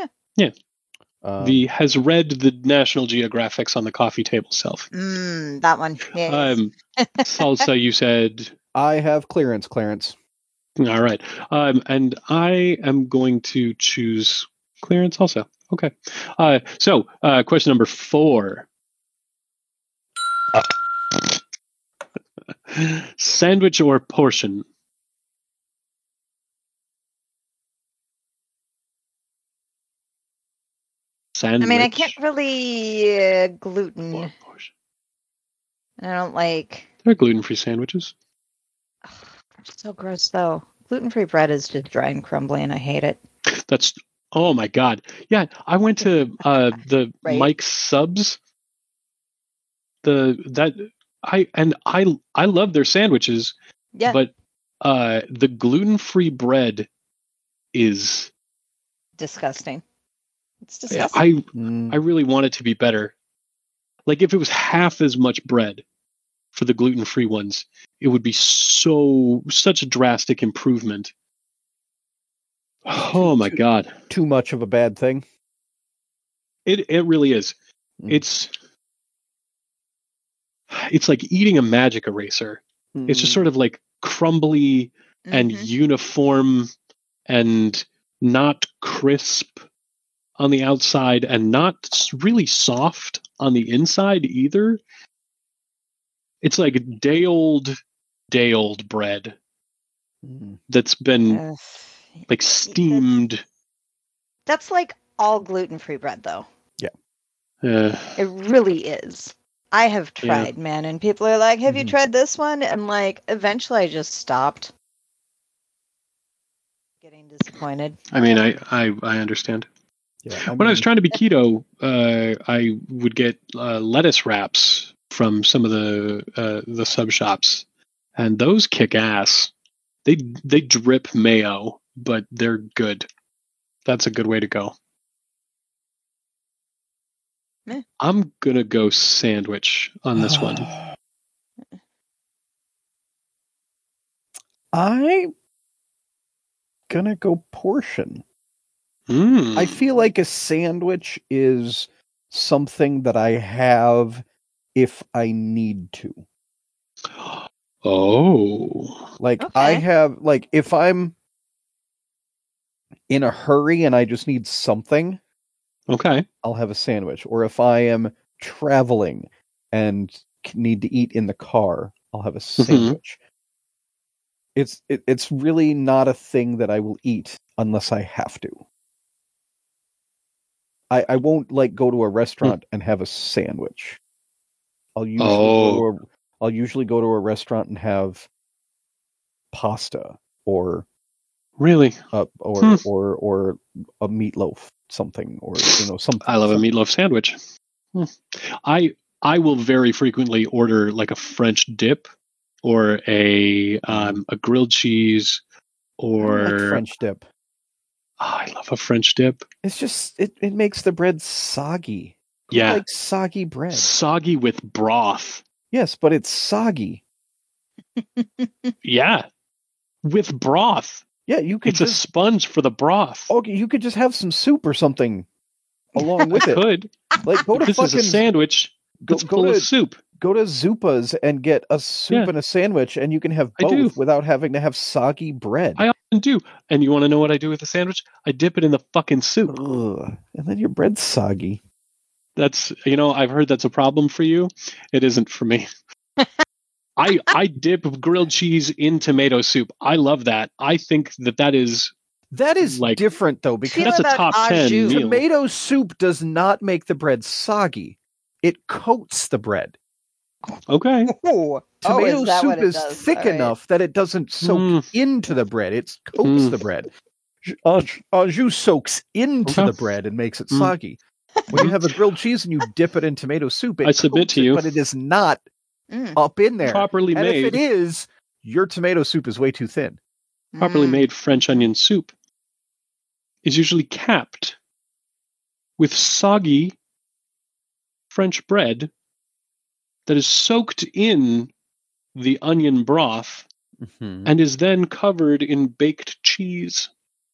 Um, The has read the National Geographics on the coffee table self. mm, that one. Yes. Um, Salsa, you said. I have clearance, Clarence. All right. Um, and I am going to choose clearance also. Okay. Uh, so, uh, question number four. Sandwich or portion? Sandwich. I mean, I can't really uh, gluten, or portion. and I don't like. There are gluten-free sandwiches. Ugh, they're so gross, though. Gluten-free bread is just dry and crumbly, and I hate it. That's oh my god. Yeah, I went to uh, the Right. Mike's Subs. The that I and I I love their sandwiches, Yeah, but uh, the gluten-free bread is disgusting. It's yeah, disgusting. I Mm, I really want it to be better. Like if it was half as much bread for the gluten-free ones, it would be so such a drastic improvement. Oh my god. Too much of a bad thing. It it really is. Mm. It's it's like eating a magic eraser. Mm. It's just sort of like crumbly and Mhm. uniform and not crisp on the outside and not s- really soft on the inside either. It's like day old, day old bread Mm. that's been Ugh. like steamed. That's like all gluten-free bread, though. Uh, It really is. I have Yeah. tried, man, and people are like, "Have you Mhm. tried this one?" And like, eventually, I just stopped. Getting disappointed. I mean, I, I, I understand. Yeah, I When I was mean, trying to be keto, uh, I would get uh, lettuce wraps from some of the uh, the sub shops, and those kick ass. They they drip mayo, but they're good. That's a good way to go. Meh. I'm gonna go sandwich on this one. I'm gonna go portion. Mm. I feel like a sandwich is something that I have if I need to. Oh. Like I Okay. have like if I'm in a hurry and I just need something, Okay. I'll have a sandwich. Or if I am traveling and c- need to eat in the car, I'll have a sandwich. It's it, it's really not a thing that I will eat unless I have to. I, I won't like go to a restaurant and have a sandwich. I'll usually Oh. go to a I'll usually go to a restaurant and have pasta or Really? uh, or Hmm. or or a meatloaf something or you know something. I love a some- meatloaf sandwich. Hmm. I I will very frequently order like a French dip or a um, a grilled cheese I don't like or French dip. Oh, I love a French dip. It's just it, it makes the bread soggy. Who Yeah. likes soggy bread? Soggy with broth. Yes, but it's soggy. Yeah. With broth. Yeah, you could It's a just sponge for the broth. okay. You could just have some soup or something along with I it. could. Like go But to this is a fucking sandwich go that's go full to of soup. go to Zupa's and get a soup Yeah. and a sandwich, and you can have I do. both without having to have soggy bread. I often do. And you want to know what I do with the sandwich? I dip it in the fucking soup. Ugh. And then your bread's soggy. That's, you know, I've heard that's a problem for you. It isn't for me. I I dip grilled cheese in tomato soup. I love that. I think that that is That is Like- different though, because Feel that's a about top au ten jus. meal. tomato soup does not make the bread soggy. It coats the bread. Okay. Oh, Tomato oh, is that soup what it is does? thick All right. enough that it doesn't soak Mm. into the bread. It coats Mm. the bread. Ju- Au au jus soaks into Okay. the bread and makes it Mm. soggy. When you Mhm. have a grilled cheese and you dip it in tomato soup, it I submit coats to it, you. but it is not Mm, up in there. Properly and if it made, is, your tomato soup is way too thin. properly mm. made French onion soup is usually capped with soggy French bread that is soaked in the onion broth Mm-hmm. and is then covered in baked cheese.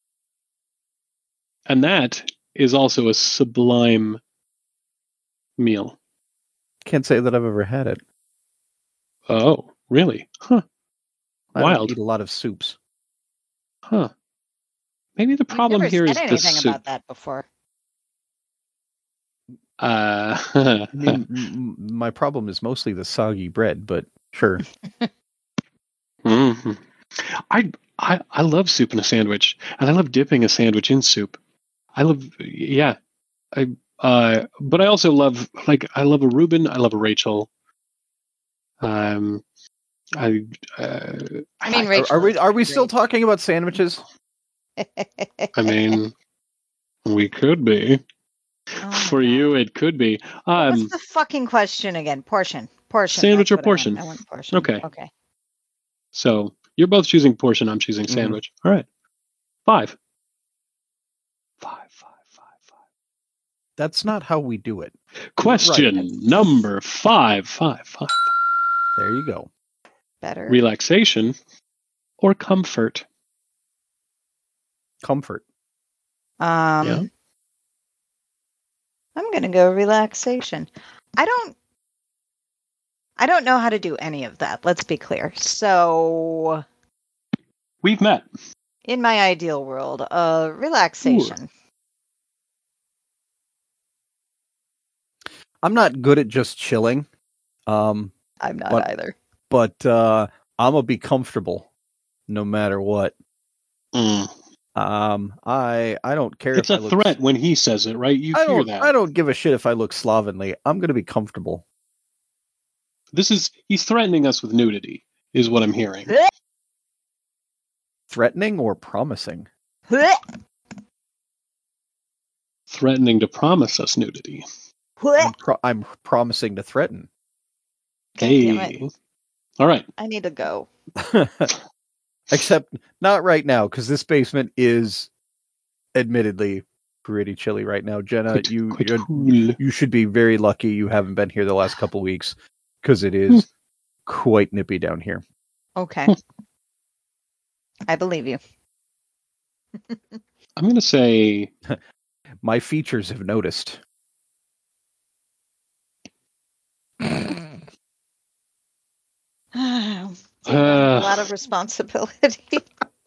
And that is also a sublime meal. Can't say that I've ever had it. Oh, really? Huh. I Wild. don't eat a lot of soups. Huh. Maybe the You've problem never here is said the anything soup. about that before. Uh, I mean, m- m- my problem is mostly the soggy bread, but sure. mhm. I, I I love soup in a sandwich, and I love dipping a sandwich in soup. I love, yeah. I uh, but I also love like I love a Reuben. I love a Rachel. Um, I uh, I mean, Are, Rachel. are we is are we pretty still talking about sandwiches? great. I mean, we could be. Oh my For God. you, it could be. What Um, was the fucking question again? Portion. Portion. Sandwich that's or what I meant. portion? I want portion. Okay. Okay. so you're both choosing portion. I'm choosing Mhm. sandwich. All right. Five. Five, five, five, five. That's not how we do it. Question Right. number five, five, five. There you go. Better. Relaxation or comfort? Comfort. Um, Yeah. I'm gonna go relaxation. I don't. I don't know how to do any of that. Let's be clear. So, We've met. in my ideal world, uh, relaxation. I'm not good at just chilling. Um, I'm not But- either. but uh, I'm gonna be comfortable no matter what. Mm. Um, I I don't care It's if a I look threat when he says it, right? You I hear don't that. I don't give a shit if I look slovenly. I'm gonna be comfortable. This is he's threatening us with nudity, is what I'm hearing. Threatening or promising? Threatening to promise us nudity. I'm, pro- I'm promising to threaten. God damn it. Hey. All right. I need to go. Except not right now, because this basement is admittedly pretty chilly right now. Jenna, Quite, you quite you're- cool. you should be very lucky you haven't been here the last couple weeks, because it is quite nippy down here. Okay. I believe you. I'm going to say My features have noticed. a uh, lot of responsibility.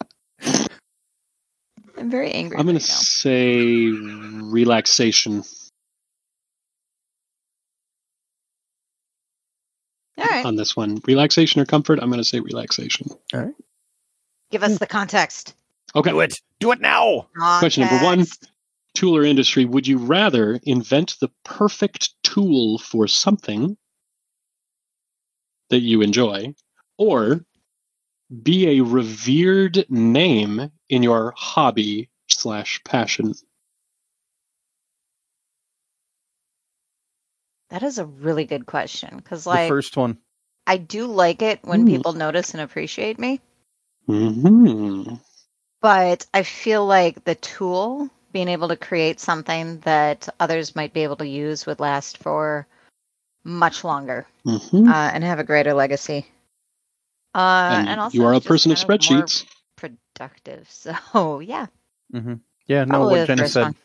I'm very angry I'm going to right now. say relaxation. All right. On this one. Relaxation or comfort? I'm going to say relaxation. Give us the context. Okay. Do it. Do it now. Question number one. Context. Tool or industry, would you rather invent the perfect tool for something that you enjoy, or be a revered name in your hobby slash passion? That is a really good question because, The like, first one. I do like it when Hmm. people notice and appreciate me, Mm-hmm. but I feel like the tool, being able to create something that others might be able to use, would last for much longer Mm-hmm. uh, and have a greater legacy. Uh, and, and, also you are a just person of kind of more spreadsheets. productive. So yeah, Mm-hmm. Yeah, no, probably what the Jenna first said. one.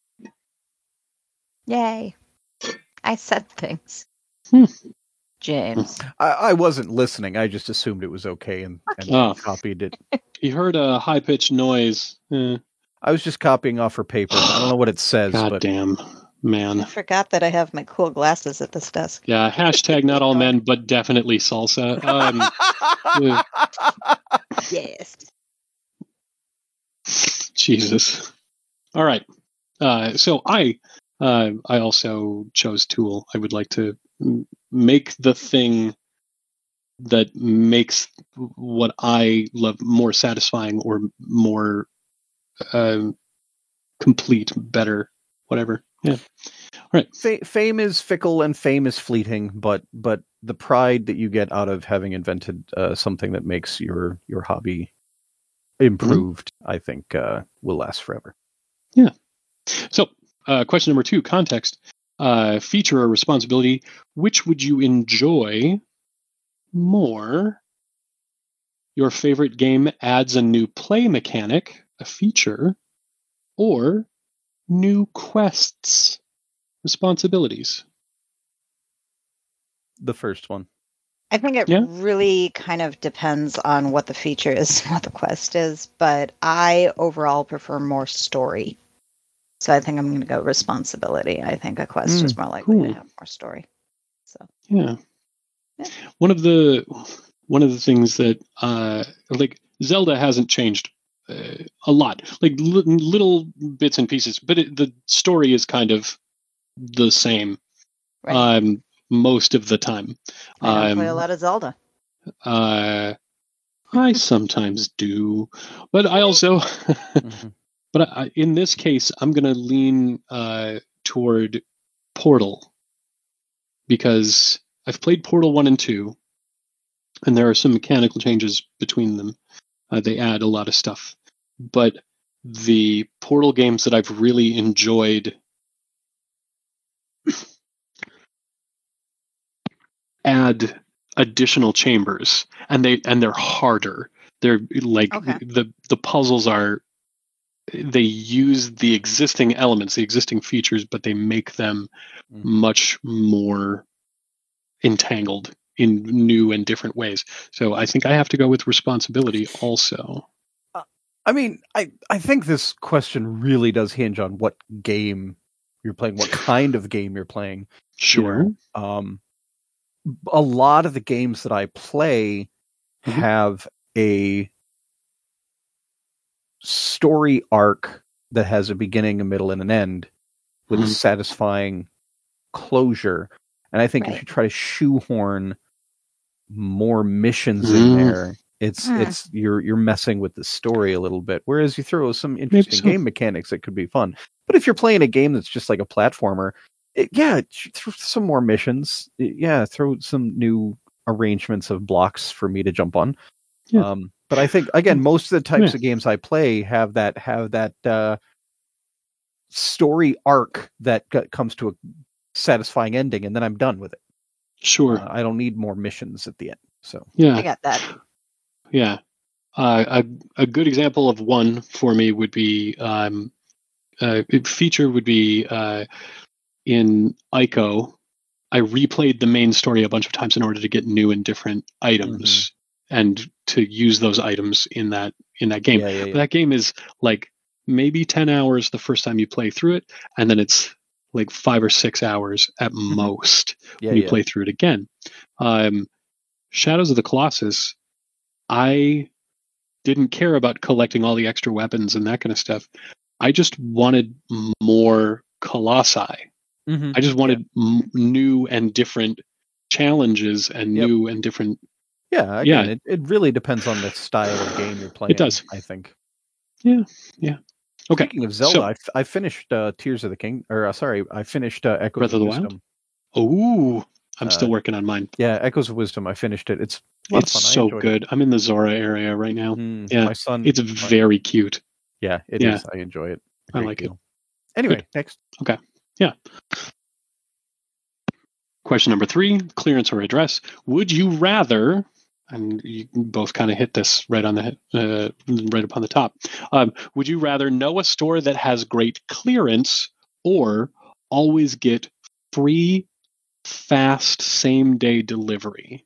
Yay! I said things. Hmm. James. I, I wasn't listening. I just assumed it was okay and, and Oh. copied it. You heard a high pitched noise. Eh, I was just copying off her paper. I don't know what it says, God but damn, I man. forgot that I have my cool glasses at this desk. Yeah, hashtag not all men, but definitely salsa. Um, yeah. Yes. Jesus. All right. Uh, so I, uh, I also chose tool. I would like to m- make the thing that makes what I love more satisfying or more um, complete, better, whatever. Yeah. Fa- fame is fickle and fame is fleeting, but but the pride that you get out of having invented uh, something that makes your your hobby improved, I think, uh, will last forever. So, uh, question number two: context, uh, feature or responsibility. Which would you enjoy more? Your favorite game adds a new play mechanic, a feature, or new quests, responsibilities. The first one. I think it Yeah. really kind of depends on what the feature is, what the quest is, but I overall prefer more story. So I think I'm going to go responsibility. I think a quest is more likely cool. to have more story. So Yeah. Yeah. One of the one of the things that uh, like Zelda hasn't changed uh, a lot, like li- little bits and pieces, but it, the story is kind of the same right. um, most of the time. I don't play a Um, lot of Zelda. uh, I sometimes do, but I also, Mhm. but I, in this case, I'm going to lean uh, toward Portal because I've played Portal one and two, and there are some mechanical changes between them. Uh, they add a lot of stuff, but the Portal games that I've really enjoyed add additional chambers, and they and they're harder. They're like Okay. the the puzzles are. They use the existing elements, the existing features, but they make them Mhm. much more entangled in new and different ways. So I think I have to go with responsibility also. I mean, I, I think this question really does hinge on what game you're playing, what kind of game you're playing. Sure. You know, um, a lot of the games that I play Mhm. have a story arc that has a beginning, a middle, and an end with Mhm. satisfying closure. And I think if Right. you try to shoehorn more missions Mm. in there, it's Mm. it's you're you're messing with the story a little bit. Whereas you throw some Maybe interesting so. game mechanics that could be fun. But if you're playing a game that's just like a platformer, it, yeah, throw some more missions. It- yeah, throw some new arrangements of blocks for me to jump on. Yeah. Um, but I think again, most of the types Yeah. of games I play have that have that uh, story arc that g- comes to a satisfying ending, and then I'm done with it. Sure. Uh, I don't need more missions at the end. So I Yeah. got that. Yeah. Uh, a a good example of one for me would be um, uh, a feature would be uh, in Ico. I replayed the main story a bunch of times in order to get new and different items and to use those items in that in that game. yeah, yeah, But yeah. that game is like maybe ten hours the first time you play through it, and then it's like five or six hours at most Yeah, when you yeah. play through it again. Um, Shadows of the Colossus, I didn't care about collecting all the extra weapons and that kind of stuff. I just wanted more colossi. Mhm. I just wanted m- new and different challenges and Yep. new and different. Yeah, Yeah. again, it, it really depends on the style of game you're playing. It does. I think. Yeah, yeah. Okay. Speaking of Zelda, So, I, f- I finished uh, Tears of the King, or uh, sorry, I finished uh, Echoes Breath of the Wild? Wisdom. oh, I'm Uh, still working on mine. Yeah, Echoes of Wisdom. I finished it. It's a lot It's of fun. I so enjoyed good. I'm in the Zora area right It. now. Mhm. Yeah, My son. It's my- very cute. yeah, it is. yeah. I enjoy it. a I great like it. deal. Anyway, Good. next. Question number three, clearance or address. Would you rather, and you both kind of hit this right on the uh, right up on the top. Um, would you rather know a store that has great clearance or always get free, fast, same day delivery?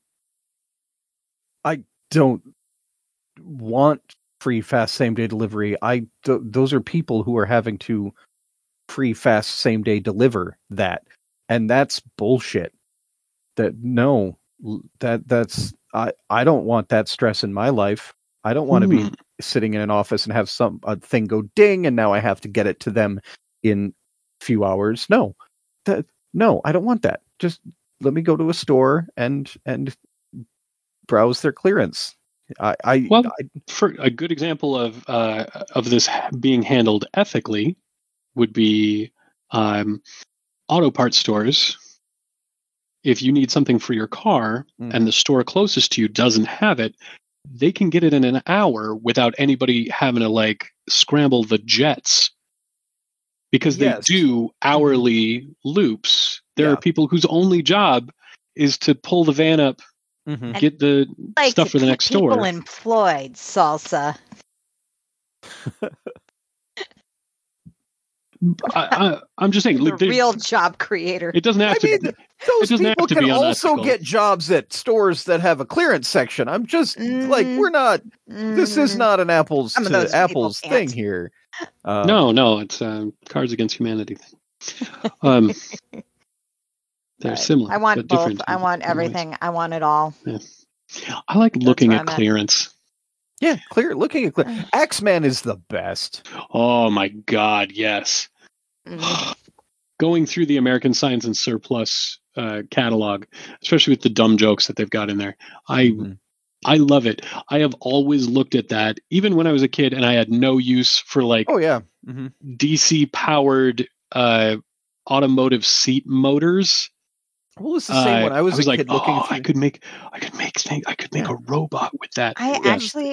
Don't want free, fast, same day delivery. I th- those are people who are having to free, fast, same day deliver that, and that's bullshit. That no, l- that that's I I don't want that stress in my life. I don't want to be Hmm. sitting in an office and have some a thing go ding, and now I have to get it to them in a few hours. No, that no, I don't want that. Just let me go to a store and and browse their clearance. I, I, Well, I for a good example of uh, of this being handled ethically would be um, auto parts stores. If you need something for your car Mhm. and the store closest to you doesn't have it, they can get it in an hour without anybody having to like scramble the jets because they Yes. do hourly loops. There Yeah. are people whose only job is to pull the van up, Mhm. get the Like stuff to for the keep next people store. employed, Salsa. I, I, I'm just saying, The like, there- real job creator. it doesn't have I to. mean, th- those doesn't have people to can be also unethical. get jobs at stores that have a clearance section. I'm just like, Mm, we're not. This is mm, not an apples Some of to those people apples can't. thing here. Um, no, no, it's um, Cards Against Humanity. Um, they're But similar. I want but both. different I in- want in ways. everything. I want it all. I like looking where at I'm at. clearance. yeah, clear. Looking at clear. Mm. Axeman is the best. Oh my God, yes. Mm. Going through the American Science and Surplus uh, catalog, especially with the dumb jokes that they've got in there, I Mhm. I love it. I have always looked at that, even when I was a kid, and I had no use for like Oh yeah. hmm D C powered uh, automotive seat motors. Well, it's the same Uh, when I was, I was a like, kid looking oh, through. I could make, I could make thing, I could make Yeah. a robot with that. I Yeah. actually,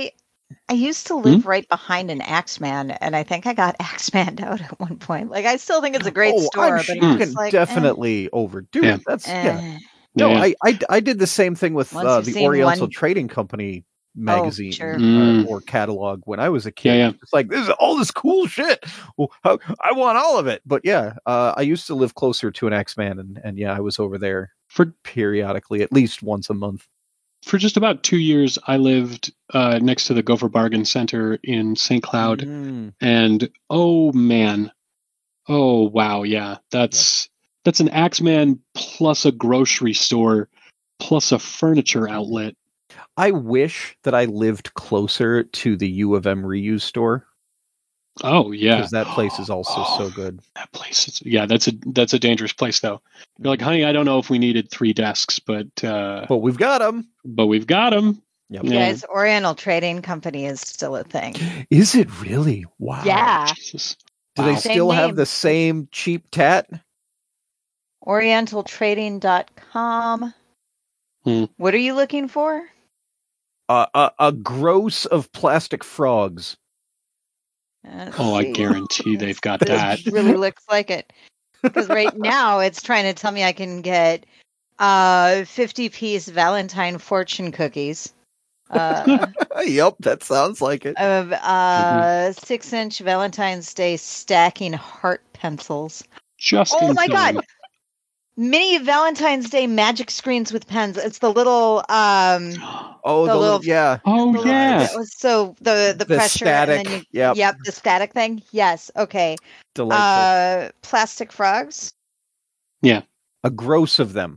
I used to live right behind an Axeman, and I think I got Axeman out at one point. Like, I still think it's a great oh, store, I'm sure but you I'm can just like, definitely overdo Yeah. it. That's eh, yeah. eh. No, Yeah, yeah. I, I I did the same thing with Once uh, you've the seen Oriental one- Trading Company magazine sure. uh, Mm. or catalog when I was a Yeah, kid. yeah. It's like this is all this cool shit. Well, how, I want all of it. But yeah, uh, I used to live closer to an X-Man, and and yeah, I was over there For periodically, at least once a month. for just about two years, I lived uh, next to the Gopher Bargain Center in Saint Cloud, Mm. and oh man, oh wow, yeah, that's that's an Axeman plus a grocery store plus a furniture outlet. I wish that I lived closer to the U of M reuse store Oh yeah, because that place is also Oh, so good. That place, is, yeah, that's a that's a dangerous place though. You're like, honey, I don't know if we needed three desks, but uh, But we've got them. but we've got them. Yep. You guys, Oriental Trading Company is still a thing. Is it really? Wow. Yeah. Jesus. Do Wow. they Same still have name. the same cheap tat? Oriental Trading dot com. Hmm. What are you looking for? Uh, a, a gross of plastic frogs. Let's Oh, I see. guarantee they've got This that. really looks like it. Because right now it's trying to tell me I can get uh fifty piece Valentine fortune cookies. Uh, Yep, that sounds like it. of uh six inch Valentine's Day stacking heart pencils. Just Oh in my time. god! Mini Valentine's Day magic screens with pens. It's the little um Oh, the the, little, little- yeah. Oh the little- yeah. that was so the the, The pressure static, and then you yep. yep the static thing. Yes, okay. Delightful. Uh plastic frogs. A gross of them.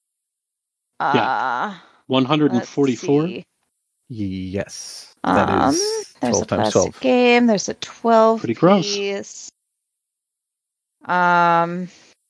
Uh one hundred let's forty-four. see. Yes. That Um, is there's twelve a times plastic twelve. game. There's a twelve Pretty gross. piece. Um,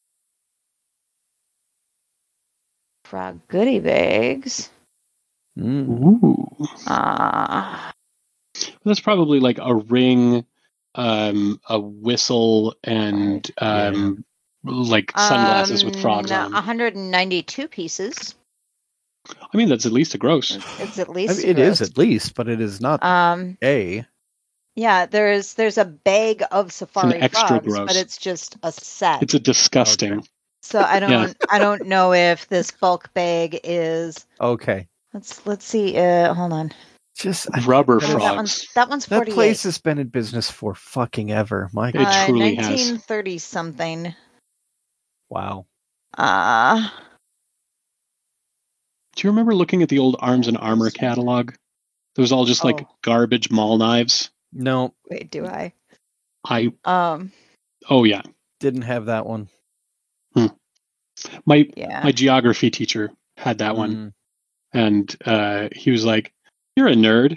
frog goodie bags. Mm. Ooh. Uh, That's probably like a ring, um, a whistle, and Yeah. um, like sunglasses with frogs um, on them. one hundred ninety-two pieces. I mean, that's at least a gross. It's, it's at I least mean, it is gross. at least, but it is not Um, a. yeah, there's there's a bag of safari extra frogs, gross. but it's just a set. It's a disgusting. Okay. So I don't I don't know if this bulk bag is. Okay. Let's let's see. Uh, hold on. Just Rubber That Oh, is- that frogs. one's that one's that forty-eight. place has been in business for fucking ever. My It God. truly has. nineteen thirty something. Wow. Uh Do you remember looking at the old Arms and Armor catalog? It was all just like Oh. garbage mall knives. No, wait, do I? I Um oh yeah, didn't have that one. my yeah. my geography teacher had that one, Mm. and uh, he was like, "You're a nerd."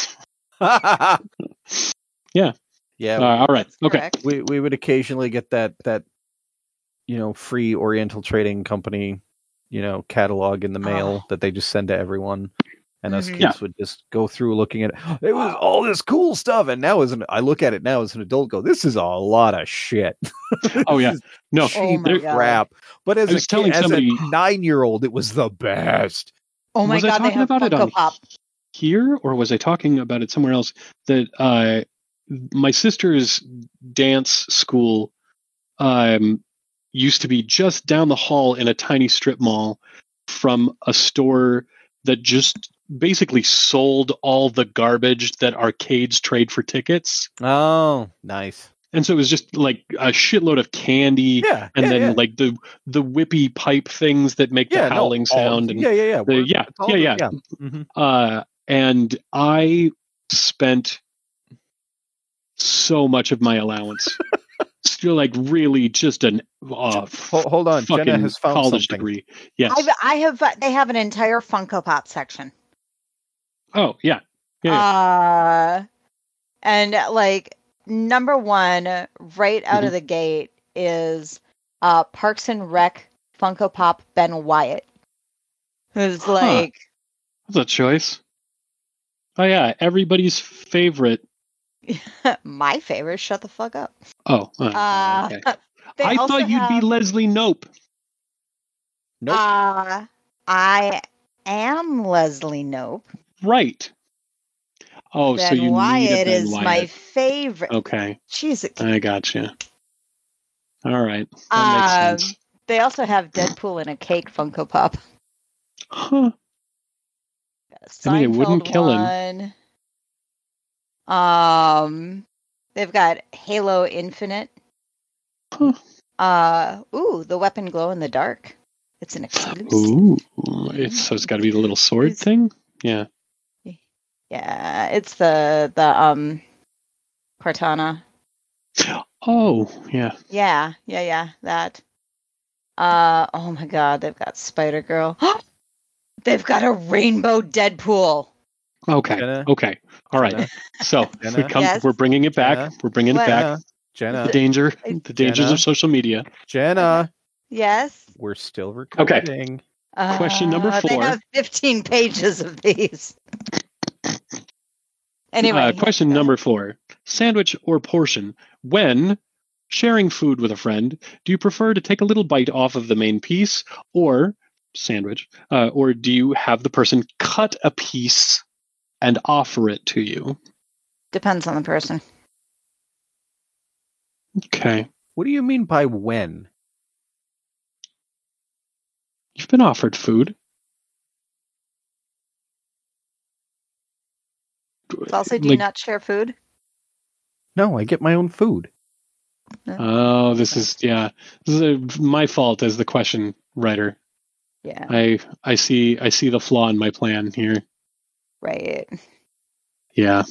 Yeah. Yeah. Uh, all right. That's Okay. correct. we we would occasionally get that that you know free Oriental Trading Company you know catalog in the mail Oh. that they just send to everyone, and us Mhm. kids Yeah. would just go through looking at it. It was all this cool stuff, and now as an I look at it now as an adult, go this is a lot of shit. Oh yeah. No. Oh Cheap my God. crap. But as I a was kid, telling as somebody- a nine year old, it was the best. Oh my Was I god, they talking have about it Funko on Pop. here, or was I talking about it somewhere else? That uh, my sister's dance school um, used to be just down the hall in a tiny strip mall from a store that just basically sold all the garbage that arcades trade for tickets. Oh, nice. And so it was just like a shitload of candy, Yeah, and yeah, then yeah. like the the whippy pipe things that make yeah, the howling no, all- sound. And yeah, yeah, yeah. the- We're- yeah, it's all yeah, the- yeah. Mhm. Uh, and I spent so much of my allowance. Still, like really, just an uh, Hold, hold on, Jenna fucking has found college something. degree. Yes. I've, I have. uh, They have an entire Funko Pop section. Oh yeah. Yeah. yeah. Uh, and like number one, right out Mhm. of the gate is uh Parks and Rec Funko Pop Ben Wyatt, who's Huh. like That's a choice. Oh yeah, everybody's favorite. my favorite. Shut the fuck up. Oh. uh, Uh, okay. they I also thought you'd be have- Leslie Nope. Nope. Uh, I am Leslie Nope. Right. Oh, so Ben you need a Wyatt Ben is Wyatt. my favorite. Okay, She's a I gotcha. All right, that Um, makes sense. They also have Deadpool in a cake Funko Pop. Huh? Seinfeld I mean, it wouldn't kill him. one. Um, they've got Halo Infinite. Huh. Uh, ooh, the weapon glow in the dark. It's an exclusive. Ooh, it's, so it's got to be the little sword It's- thing. Yeah. Yeah, it's the the um Cortana. Oh, yeah. Yeah, yeah, yeah, that. Uh, oh my God, they've got Spider Girl. They've got a rainbow Deadpool. Okay. Jenna? Okay. All right. Jenna? So we Jenna? come. Yes? We're bringing it back. Jenna? We're bringing What? it back. Jenna, Jenna, The danger. I- The dangers Jenna? of social media. Jenna, Yes. we're still recording. Question number Uh, They four. have fifteen pages of these. Anyway, Uh, yes, question go number four: sandwich or portion? When sharing food with a friend, do you prefer to take a little bite off of the main piece or sandwich, uh, or do you have the person cut a piece and offer it to you? Depends on the person. Okay. What do you mean by when? You've been offered food. Also, do you Like, not share food? No, I get my own food. oh, this is yeah. This is a, my fault as the question writer. Yeah, I I see I see the flaw in my plan here. right. Yeah.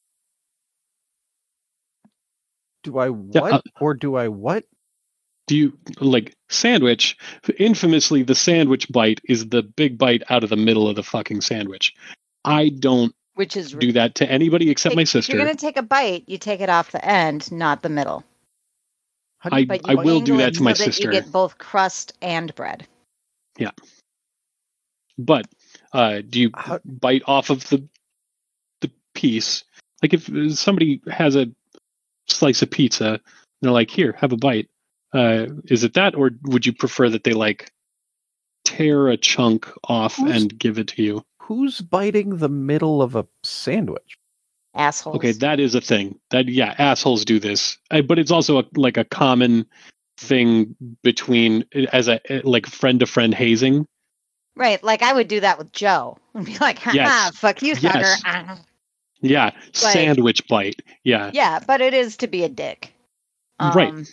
Do I Yeah, what uh, or do I what? Do you like sandwich? Infamously, the sandwich bite is the big bite out of the middle of the fucking sandwich. I don't Which is do that to anybody except Take- my If you're sister. going to take a bite, you take it off the end, not the middle. How do I you, But I you will do angle that it to my so that sister. you get both crust and bread. Yeah. But uh, do you How- bite off of the the piece? Like if somebody has a slice of pizza, and they're like, "Here, have a bite." Uh, is it that, or would you prefer that they like tear a chunk off Who's- and give it to you? who's biting the middle of a sandwich? Assholes. Okay, that is a thing. That yeah, assholes do this, I, but it's also a, like a common thing between as a like friend to friend hazing. Right, like I would do that with Joe. And be like, haha, Yes. fuck you, sucker. Yes. Ah. Yeah, sandwich bite. Yeah, Yeah, but it is to be a dick. Right. Um,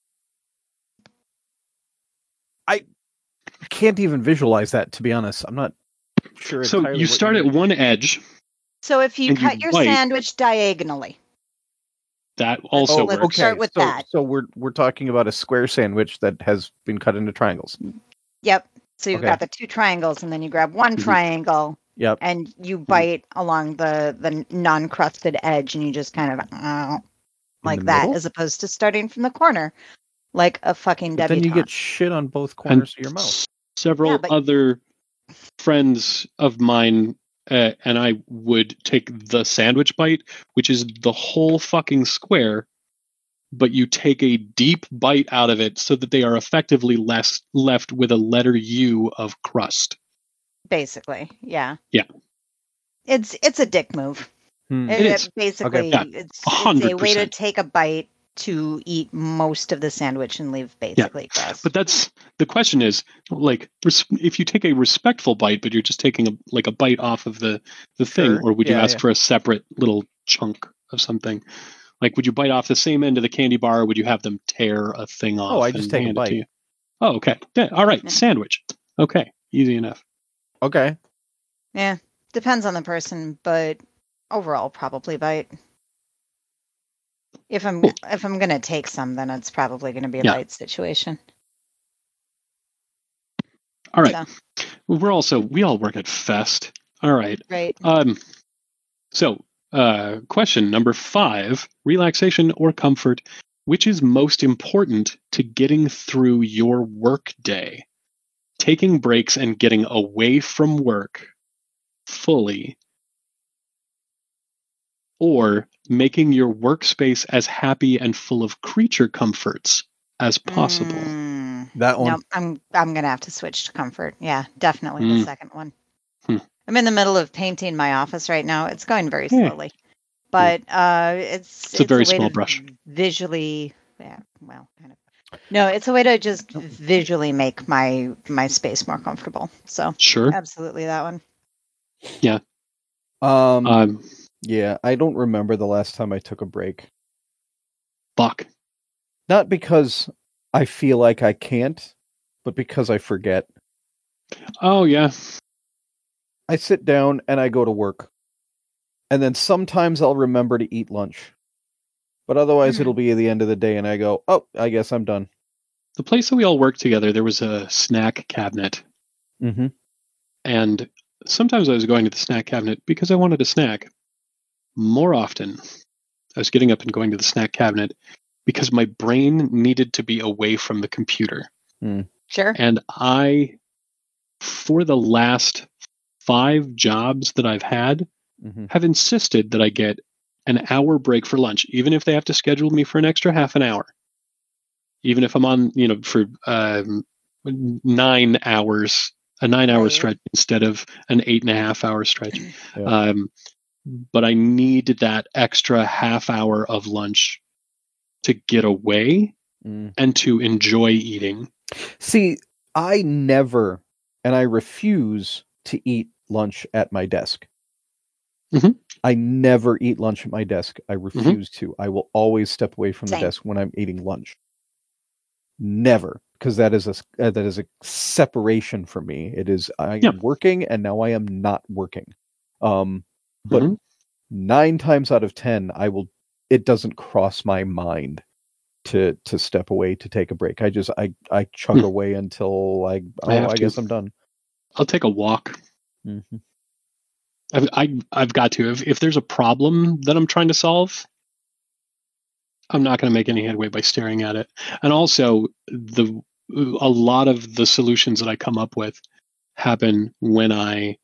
I can't even visualize that, to be honest. I'm not sure. so entirely you what start at mean. one edge. So if you And you cut your bite. sandwich diagonally, That also Oh, let's works. start with so, that. So we're we're talking about a square sandwich that has been cut into triangles. Yep. So you've Okay. got the two triangles, and then you grab one Mhm. triangle, Yep. and you bite along the the non-crusted edge, and you just kind of uh, like the that, middle? as opposed to starting from the corner, like a fucking But then you debutante. get shit on both And corners of your mouth. s- several Yeah, but- other friends of mine uh, and I would take the sandwich bite, which is the whole fucking square, but you take a deep bite out of it so that they are effectively less left with a letter U of crust. Basically, yeah. Yeah. It's it's a dick move. Hmm. It, It it is. basically Yeah, it's, it's one hundred a way to percent. take a bite to eat most of the sandwich and leave basically crust. But that's the question is like res- if you take a respectful bite, but you're just taking a like a bite off of the the thing, Sure. or would you Yeah, ask yeah. for a separate little chunk of something? Like, would you bite off the same end of the candy bar, or would you have them tear a thing off? Oh, I just and take a hand it bite. to you? Oh, okay. Yeah, all right. Yeah. Sandwich. Okay, easy enough. Okay. Yeah, depends on the person, but overall probably bite. If I'm Cool. if I'm gonna take some, then it's probably gonna be a Yeah. bite situation. All right. So, Well, we're also we all work at Fest. All right. right. Um. So, uh, question number five: relaxation or comfort? Which is most important to getting through your work day? Taking breaks and getting away from work fully, or making your workspace as happy and full of creature comforts as possible? Mm, That one. no, I'm I'm gonna have to switch to comfort. Yeah, definitely Mm. the second one. Hmm. I'm in the middle of painting my office right now. It's going very Yeah. slowly. but uh, it's It's a very way small to brush. visually. Yeah, well, kind of. No, it's a way to just visually make my my space more comfortable. So Sure. absolutely that one. Yeah. Um, Um. yeah, I don't remember the last time I took a break. Fuck. Not because I feel like I can't, but because I forget. Oh yeah. I sit down and I go to work. And then sometimes I'll remember to eat lunch. But otherwise Mhm. it'll be the end of the day and I go, oh, I guess I'm done. The place that we all worked together, there was a snack cabinet, Mm-hmm. and sometimes I was going to the snack cabinet because I wanted a snack. More often, I was getting up and going to the snack cabinet because my brain needed to be away from the computer. Sure. And I, for the last five jobs that I've had, Mm-hmm. have insisted that I get an hour break for lunch, even if they have to schedule me for an extra half an hour. Even if I'm on, you know, for um, nine hours, a nine hour Right. stretch instead of an eight and a half hour stretch. Yeah. Um, but I need that extra half hour of lunch to get away Mm. and to enjoy eating. See, I never, and I refuse to eat lunch at my desk. Mhm. I never eat lunch at my desk. I refuse to. I will always step away from the Same. desk when I'm eating lunch. Never, because that is a uh, that is a separation for me. It is I am Yeah. working and now I am not working. Um, but Mhm. nine times out of ten, I will. It doesn't cross my mind to to step away to take a break. I just I I chug Hmm. away until I oh I I, have to. guess I'm done. I'll take a walk. Mm-hmm. I've, I, I've got to. If, if there's a problem that I'm trying to solve, I'm not going to make any headway by staring at it. And also, the a lot of the solutions that I come up with happen when I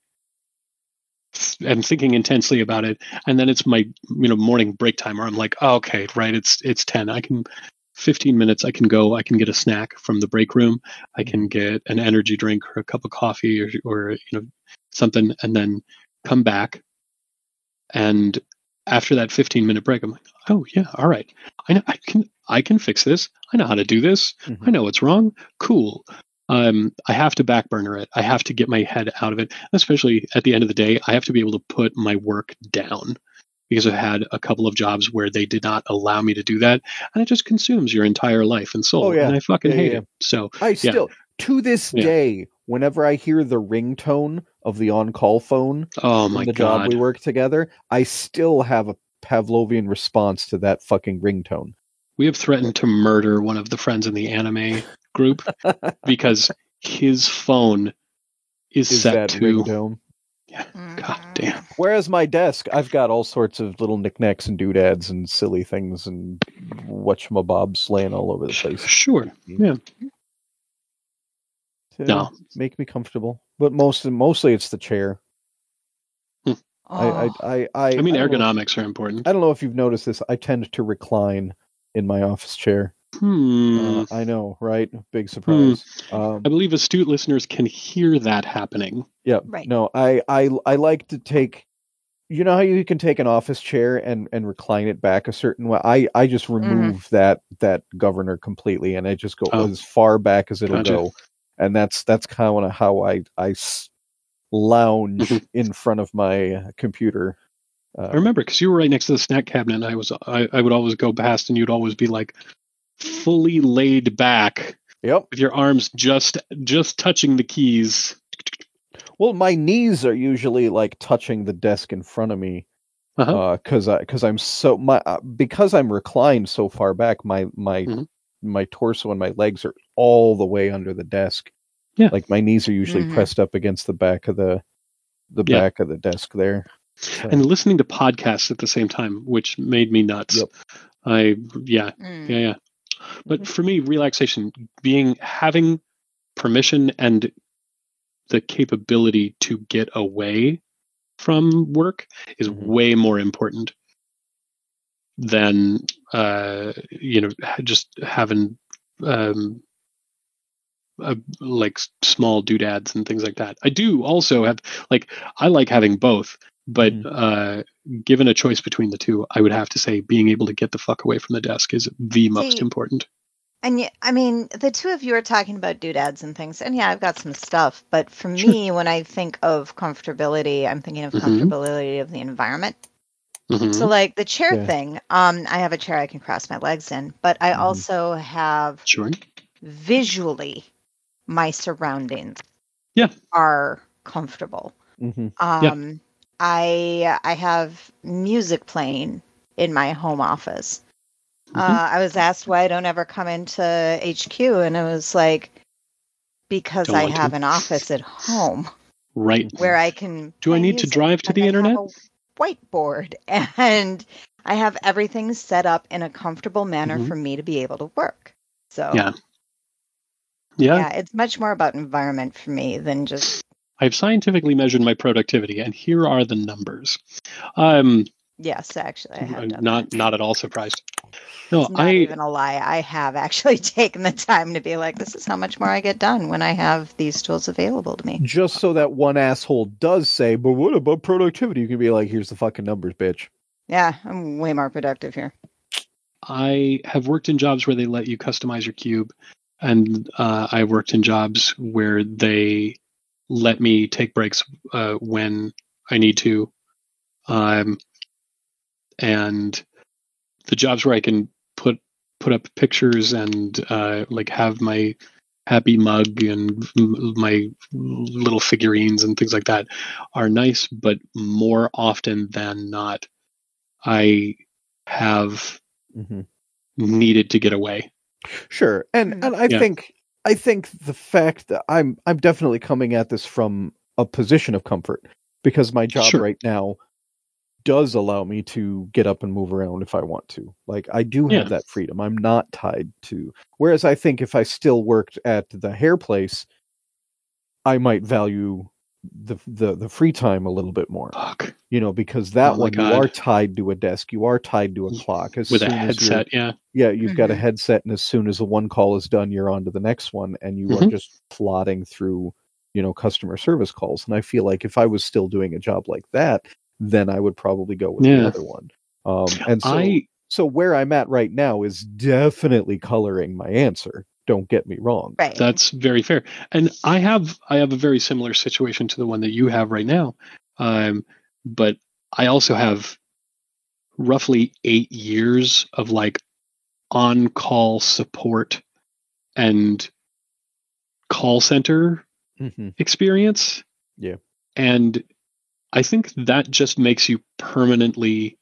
am thinking intensely about it, and then it's my you know morning break time where I'm like, oh, okay, right, it's it's ten. I can fifteen minutes. I can go. I can get a snack from the break room. I can get an energy drink or a cup of coffee or or you know something, and then come back. And after that fifteen minute break, I'm like, oh yeah, all right. I know I can I can fix this. I know how to do this. Mm-hmm. I know what's wrong. Cool. Um, I have to back burner it. I have to get my head out of it. Especially at the end of the day, I have to be able to put my work down because I've had a couple of jobs where they did not allow me to do that, and it just consumes your entire life and soul. Oh, yeah. And I fucking Yeah, hate yeah, it. So I still to this Yeah. day, whenever I hear the ringtone of the on-call phone oh from my the job god, we work together, I still have a Pavlovian response to that fucking ringtone. we have threatened to murder one of the friends in the anime group because his phone is, Is set that to ringtone? yeah, Mhm. god damn. Whereas my desk, I've got all sorts of little knickknacks and doodads and silly things and whatchamabobs laying all over the place Sure. Yeah. to No. make me comfortable. But most mostly it's the chair. I I Oh. I I, I mean I don't know. ergonomics are important. I don't know if you've noticed this. I tend to recline in my office chair. Hmm. Uh, I know, right? Big surprise. Um, I believe astute listeners can hear that happening. yeah. Right. No, I, I I like to take. You know how you can take an office chair and, and recline it back a certain way. I, I just remove that that governor completely, and I just go Oh. as far back as it'll Gotcha. go, and that's that's kind of how I I s- lounge Mhm. in front of my computer. Uh, I remember because you were right next to the snack cabinet, and I was I, I would always go past, and you'd always be like fully laid back Yep. with your arms just just touching the keys. Well, my knees are usually like touching the desk in front of me, Uh-huh. because I because I'm so my uh, because I'm reclined so far back. My my Mhm. my torso and my legs are all the way under the desk. Yeah. Like my knees are usually Mhm. pressed up against the back of the the Yeah. back of the desk there. So, And listening to podcasts at the same time, which made me nuts. Yep. I yeah, Mm. yeah, yeah. But Mhm. for me, relaxation, being having permission and the capability to get away from work is Mhm. way more important than uh, you know just having um, uh, like small doodads and things like that. I do also have like I like having both, But Mhm. uh, given a choice between the two, I would have to say being able to get the fuck away from the desk is the most See, important. And y- I mean, the two of you are talking about doodads and things, and yeah, I've got some stuff. But for Sure. me, when I think of comfortability, I'm thinking of Mhm. comfortability of the environment. Mhm. So, like the chair Yeah. thing, um, I have a chair I can cross my legs in, but I Mhm. also have Sure. visually my surroundings Yeah. are comfortable. Mm-hmm. Yeah. Um, I I have music playing in my home office. Mhm. Uh, I was asked why I don't ever come into H Q, and it was like, because Don't I want have to. an office at home Right. where I can Do I play need to music. drive to Like the I internet? have a whiteboard, and I have everything set up in a comfortable manner Mhm. for me to be able to work. So Yeah. Yeah. yeah, it's much more about environment for me than just I've scientifically measured my productivity, and here are the numbers. Um, yes. Actually, I have I'm done not that. not at all surprised. No, It's not I even a lie. I have actually taken the time to be like, this is how much more I get done when I have these tools available to me. Just so that one asshole does say, but what about productivity? You can be like, here's the fucking numbers, bitch. Yeah, I'm way more productive here. I have worked in jobs where they let you customize your cube, and uh, I worked in jobs where they let me take breaks uh, when I need to. Um, and the jobs where I can put put up pictures and uh, like have my happy mug and m- my little figurines and things like that are nice, but more often than not, I have Mm-hmm. needed to get away. Sure, and Mm. and I Yeah. think I think the fact that I'm I'm definitely coming at this from a position of comfort because my job Sure. right now does allow me to get up and move around if I want to. Like I do have Yeah. that freedom. I'm not tied to. Whereas I think if I still worked at the hair place, I might value the the the free time a little bit more. Fuck. You know, because that Oh my one you God. are tied to a desk, you are tied to a clock. As With a soon as you're headset, yeah. yeah, you've got a Mhm. headset, and as soon as the one call is done, you're on to the next one, and you are Mhm. just plodding through, you know, customer service calls. And I feel like if I was still doing a job like that, then I would probably go with the Yeah. other one. Um, and so, I so where I'm at right now is definitely coloring my answer. Don't get me wrong. Right. That's very fair. And I have I have a very similar situation to the one that you have right now. Um, but I also have roughly eight years of like on-call support and call center Mm-hmm. experience. Yeah. And I think that just makes you permanently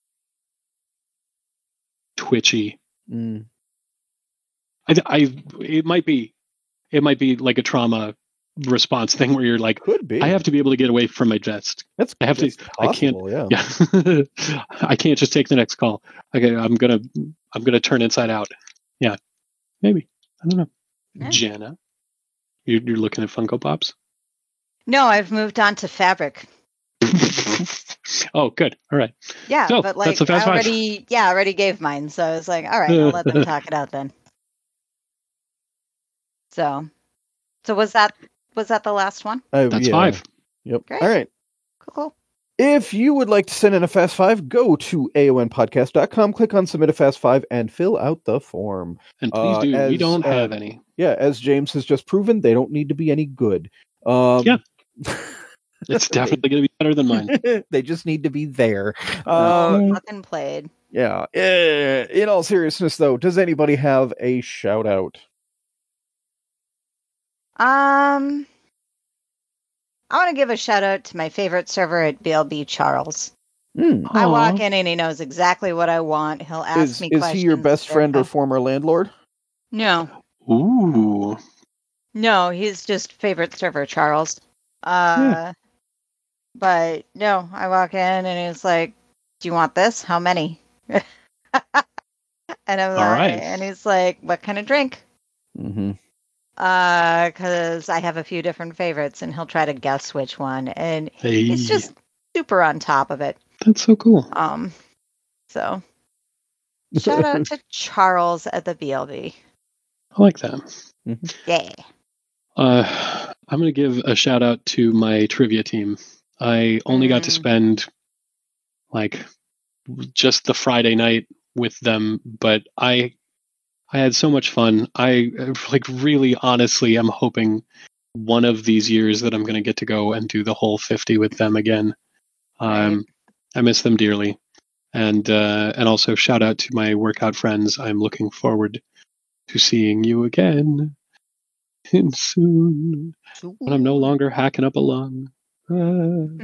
twitchy. Mm. I, I it might be it might be like a trauma response thing where you're like, Could be. I have to be able to get away from my desk. That's I have that's to. I can't. possible. Yeah. Yeah. I can't just take the next call. Okay, I'm gonna. I'm gonna turn inside out. Yeah, maybe. I don't know. Yeah. Jana, you're, you're looking at Funko Pops. No, I've moved on to fabric. Oh, good. All right. Yeah, So but that's like a I fast five. already, yeah, I already gave mine, so I was like, all right, I'll let them talk it out then. So, so was that was that the last one? Uh, That's yeah. five. Yep. Great. All right. Cool, cool. If you would like to send in a Fast Five, go to A O N podcast dot com, click on Submit a Fast Five, and fill out the form. And please Uh, do. we as, don't uh, have any. Yeah, as James has just proven, they don't need to be any good. Um, Yeah. It's definitely going to be better than mine. They just need to be there. No, Uh, nothing played. yeah. Eh, In all seriousness, though, does anybody have a shout out? Um, I want to give a shout out to my favorite server at B L B, Charles. Hmm. I walk Aw. in and he knows exactly what I want. He'll ask Is me is questions. he your best friend or verify- former landlord? No, Ooh. no, he's just favorite server, Charles. Uh, but no, I walk in and he's like, "Do you want this? How many?" and I'm All like, right. and he's like, "What kind of drink?" Mm-hmm. Uh, because I have a few different favorites, and he'll try to guess which one, and Hey, he's just super on top of it. that's so cool. Um, so shout out to Charles at the B L B. I like that. Yeah. Uh, I'm going to give a shout out to my trivia team. I only got to Mm. spend like just the Friday night with them, but I I had so much fun. I like really honestly I'm hoping one of these years that I'm going to get to go and do the whole fifty with them again. Um, Right. I miss them dearly. And uh, and also shout out to my workout friends. I'm looking forward to seeing you again soon when I'm no longer hacking up a lung. Uh,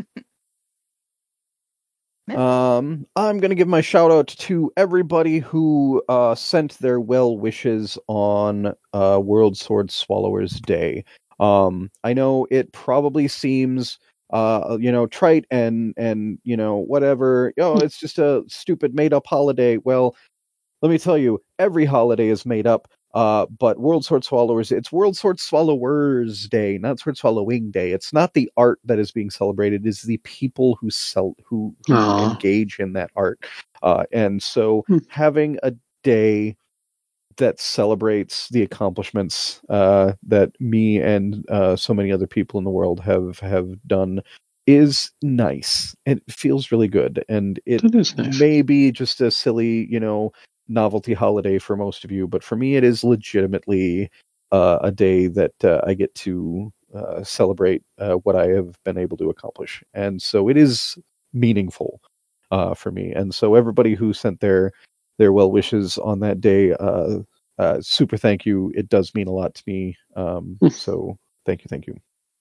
Um, I'm going to give my shout out to everybody who uh, sent their well wishes on uh, World Sword Swallowers Day. Um, I know it probably seems, uh, you know, trite and and you know whatever. Oh, it's just a stupid made up holiday. Well, let me tell you, every holiday is made up. Uh, but World Sword Swallowers, it's World Sword Swallowers Day, not Sword Swallowing Day. It's not the art that is being celebrated; it's the people who sell, who, who Aw. engage in that art. Uh, and so, Hmm. having a day that celebrates the accomplishments uh, that me and uh, so many other people in the world have have done is nice. It feels really good, and it that is nice. may be just a silly, you know, novelty holiday for most of you, but for me, it is legitimately uh, a day that uh, I get to uh, celebrate uh, what I have been able to accomplish, and so it is meaningful uh, for me. And so, everybody who sent their their well wishes on that day, uh, uh, super thank you. It does mean a lot to me. Um, so, thank you, thank you.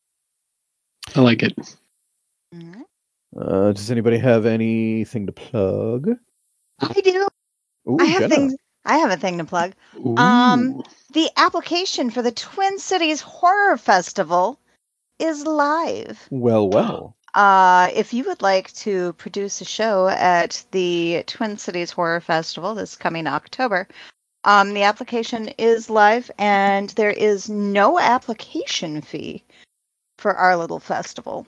I like it. Mhm. Uh, does anybody have anything to plug? I do. Ooh, I have Jenna. things. I have a thing to plug. Ooh. Um, the application for the Twin Cities Horror Festival is live. Well, well. Uh, if you would like to produce a show at the Twin Cities Horror Festival this coming October, um, the application is live, and there is no application fee for our little festival.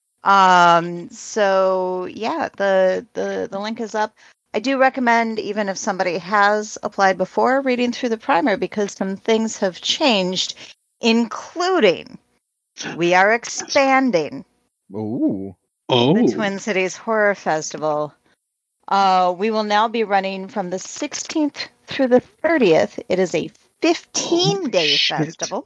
Um, so yeah, the the the link is up. I do recommend, even if somebody has applied before, reading through the primer because some things have changed, including we are expanding Ooh. Oh. the Twin Cities Horror Festival. Uh, we will now be running from the sixteenth through the thirtieth. It is a fifteen-day Holy shit. festival.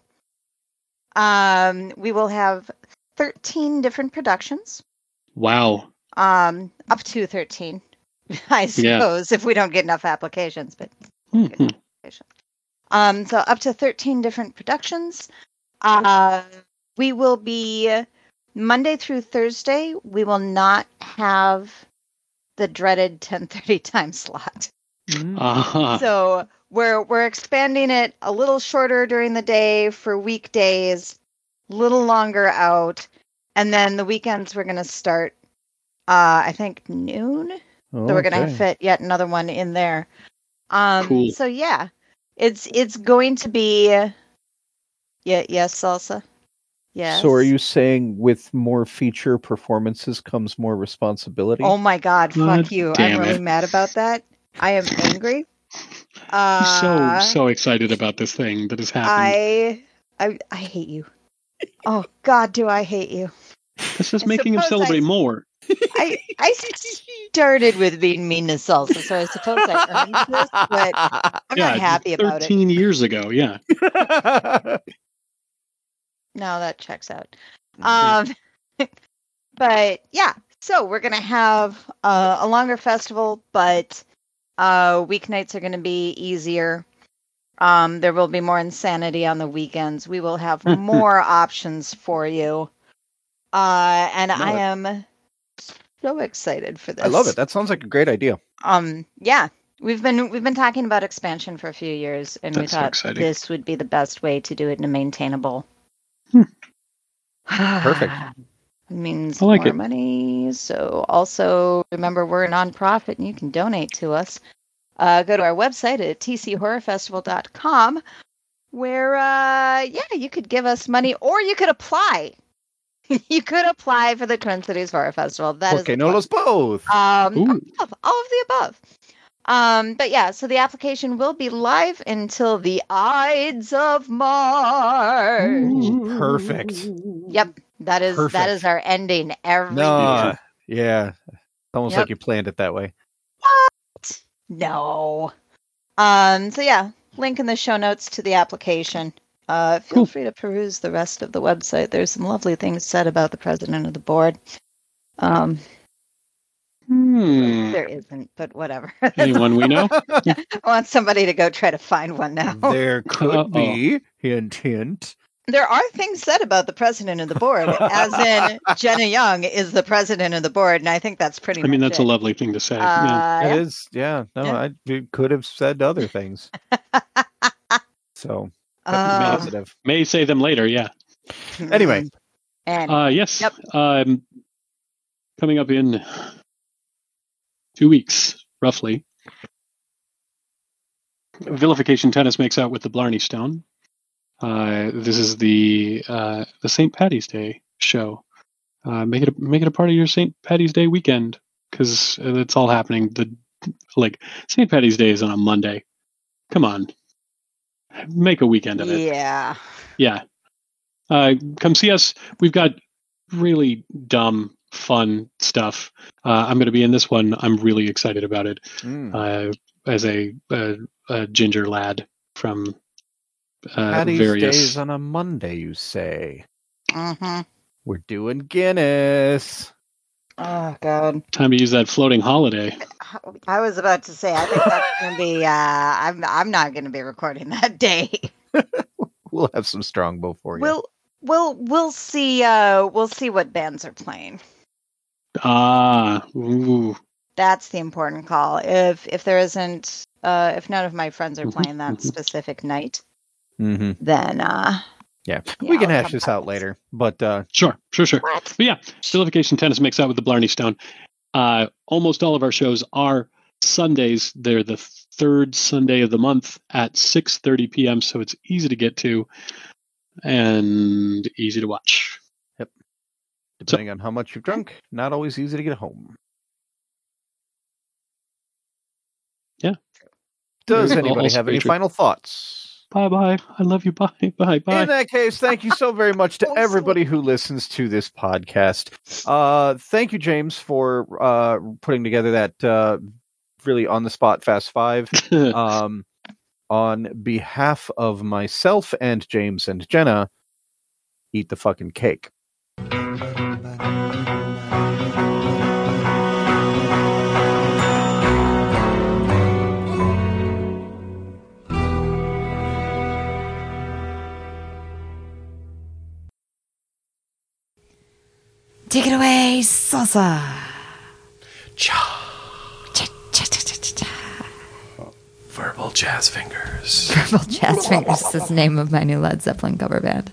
Um, we will have thirteen different productions. Wow. Um, up to thirteen, I suppose, if we don't get enough applications. But Mhm. um, so up to thirteen different productions. Uh, we will be Monday through Thursday. We will not have the dreaded ten thirty time slot. Aha. So we're we're expanding it a little shorter during the day for weekdays, a little longer out, and then the weekends we're going to start. Uh, I think noon. So we're going to Okay. fit yet another one in there. Um, Cool. So yeah, it's it's going to be. Yeah. Yes, salsa. Yes. So, are you saying with more feature performances comes more responsibility? Oh my God! God Fuck you! I'm damn really it. mad about that. I am angry. I'm so Uh, so excited about this thing that has happened. I, I I hate you. Oh God, do I hate you? This is I making him suppose I- celebrate more. I I started with being mean to salsa, so I suppose I earned this, but I'm yeah, not happy about it. thirteen years ago. Yeah. No, that checks out. Um, but yeah, so we're gonna have uh, a longer festival, but uh, weeknights are gonna be easier. Um, there will be more insanity on the weekends. We will have more options for you. Uh, and Love I it. am so excited for this. I love it. That sounds like a great idea. Um, yeah, we've been we've been talking about expansion for a few years, and That's so we thought exciting. this would be the best way to do it in a maintainable. Hmm. Perfect. It means I like more it. money. So also remember we're a nonprofit and you can donate to us. Uh, go to our website at t c horror festival dot com where uh, yeah, you could give us money or you could apply. You could apply for the Twin Cities Horror Festival. That is Okay, the no fun. los both. Um, Ooh. all of, all of the above. Um, but yeah, so the application will be live until the Ides of March. Ooh, perfect. Yep. That is Perfect. that is our ending every No, year. yeah. It's almost Yep. like you planned it that way. What? No. Um. So yeah, link in the show notes to the application. Uh, feel Cool. free to peruse the rest of the website. There's some lovely things said about the president of the board. Um, Hmm. there isn't, but whatever. Anyone we know? I want somebody to go try to find one now. There could Uh-oh. be, hint, hint. There are things said about the president of the board, as in Jenna Young is the president of the board, and I think that's pretty I mean, much that's it. a lovely thing to say. yeah. Uh, It yeah. is, yeah. No, Yeah. I it could have said other things. So, that's Um, positive. May say them later. Yeah. Anyway. And Uh, yes. Yep. Um, coming up in two weeks, roughly, Vilification Tennis makes out with the Blarney Stone. Uh, this is the uh, the Saint Patty's Day show. Uh, make it a, make it a part of your Saint Patty's Day weekend because it's all happening. The like Saint Patty's Day is on a Monday. Come on, make a weekend of it. yeah. Yeah. Uh, come see us. We've got really dumb, fun stuff. Uh, I'm going to be in this one. I'm really excited about it. Mm. Uh, as a, a, a ginger lad from uh, Patty's various. Day is on a Monday, you say. Mm-hmm. We're doing Guinness. Oh God. Time to use that floating holiday. I was about to say I think that's gonna be. Uh, I'm I'm not going to be recording that day. We'll have some Strongbow for you. We'll we'll we'll see. Uh, we'll see what bands are playing. Ah, ooh. That's the important call. If if there isn't, uh, if none of my friends are Mhm, playing that mhm. specific night, Mm-hmm. then uh, Yeah. Yeah, we can I'll hash come this back out with later. But uh, Sure, sure, sure. what? But yeah, Vilification Tennis makes out with the Blarney Stone. Uh, almost all of our shows are Sundays. They're the third Sunday of the month at six thirty p.m., so it's easy to get to and easy to watch. depending on how much you've drunk, not always easy to get home. Yeah. Does Very- anybody also have very any true. final thoughts? Bye-bye. I love you. Bye. Bye. Bye. In that case, thank you so very much to Also- everybody who listens to this podcast. Uh, thank you, James, for uh, putting together that uh, really on-the-spot Fast Five. Um, on behalf of myself and James and Jenna, eat the fucking cake. Take it away, salsa. Cha. Cha, cha, cha, cha, cha, cha. Verbal jazz fingers. Purple Jazz Fingers is the name of my new Led Zeppelin cover band.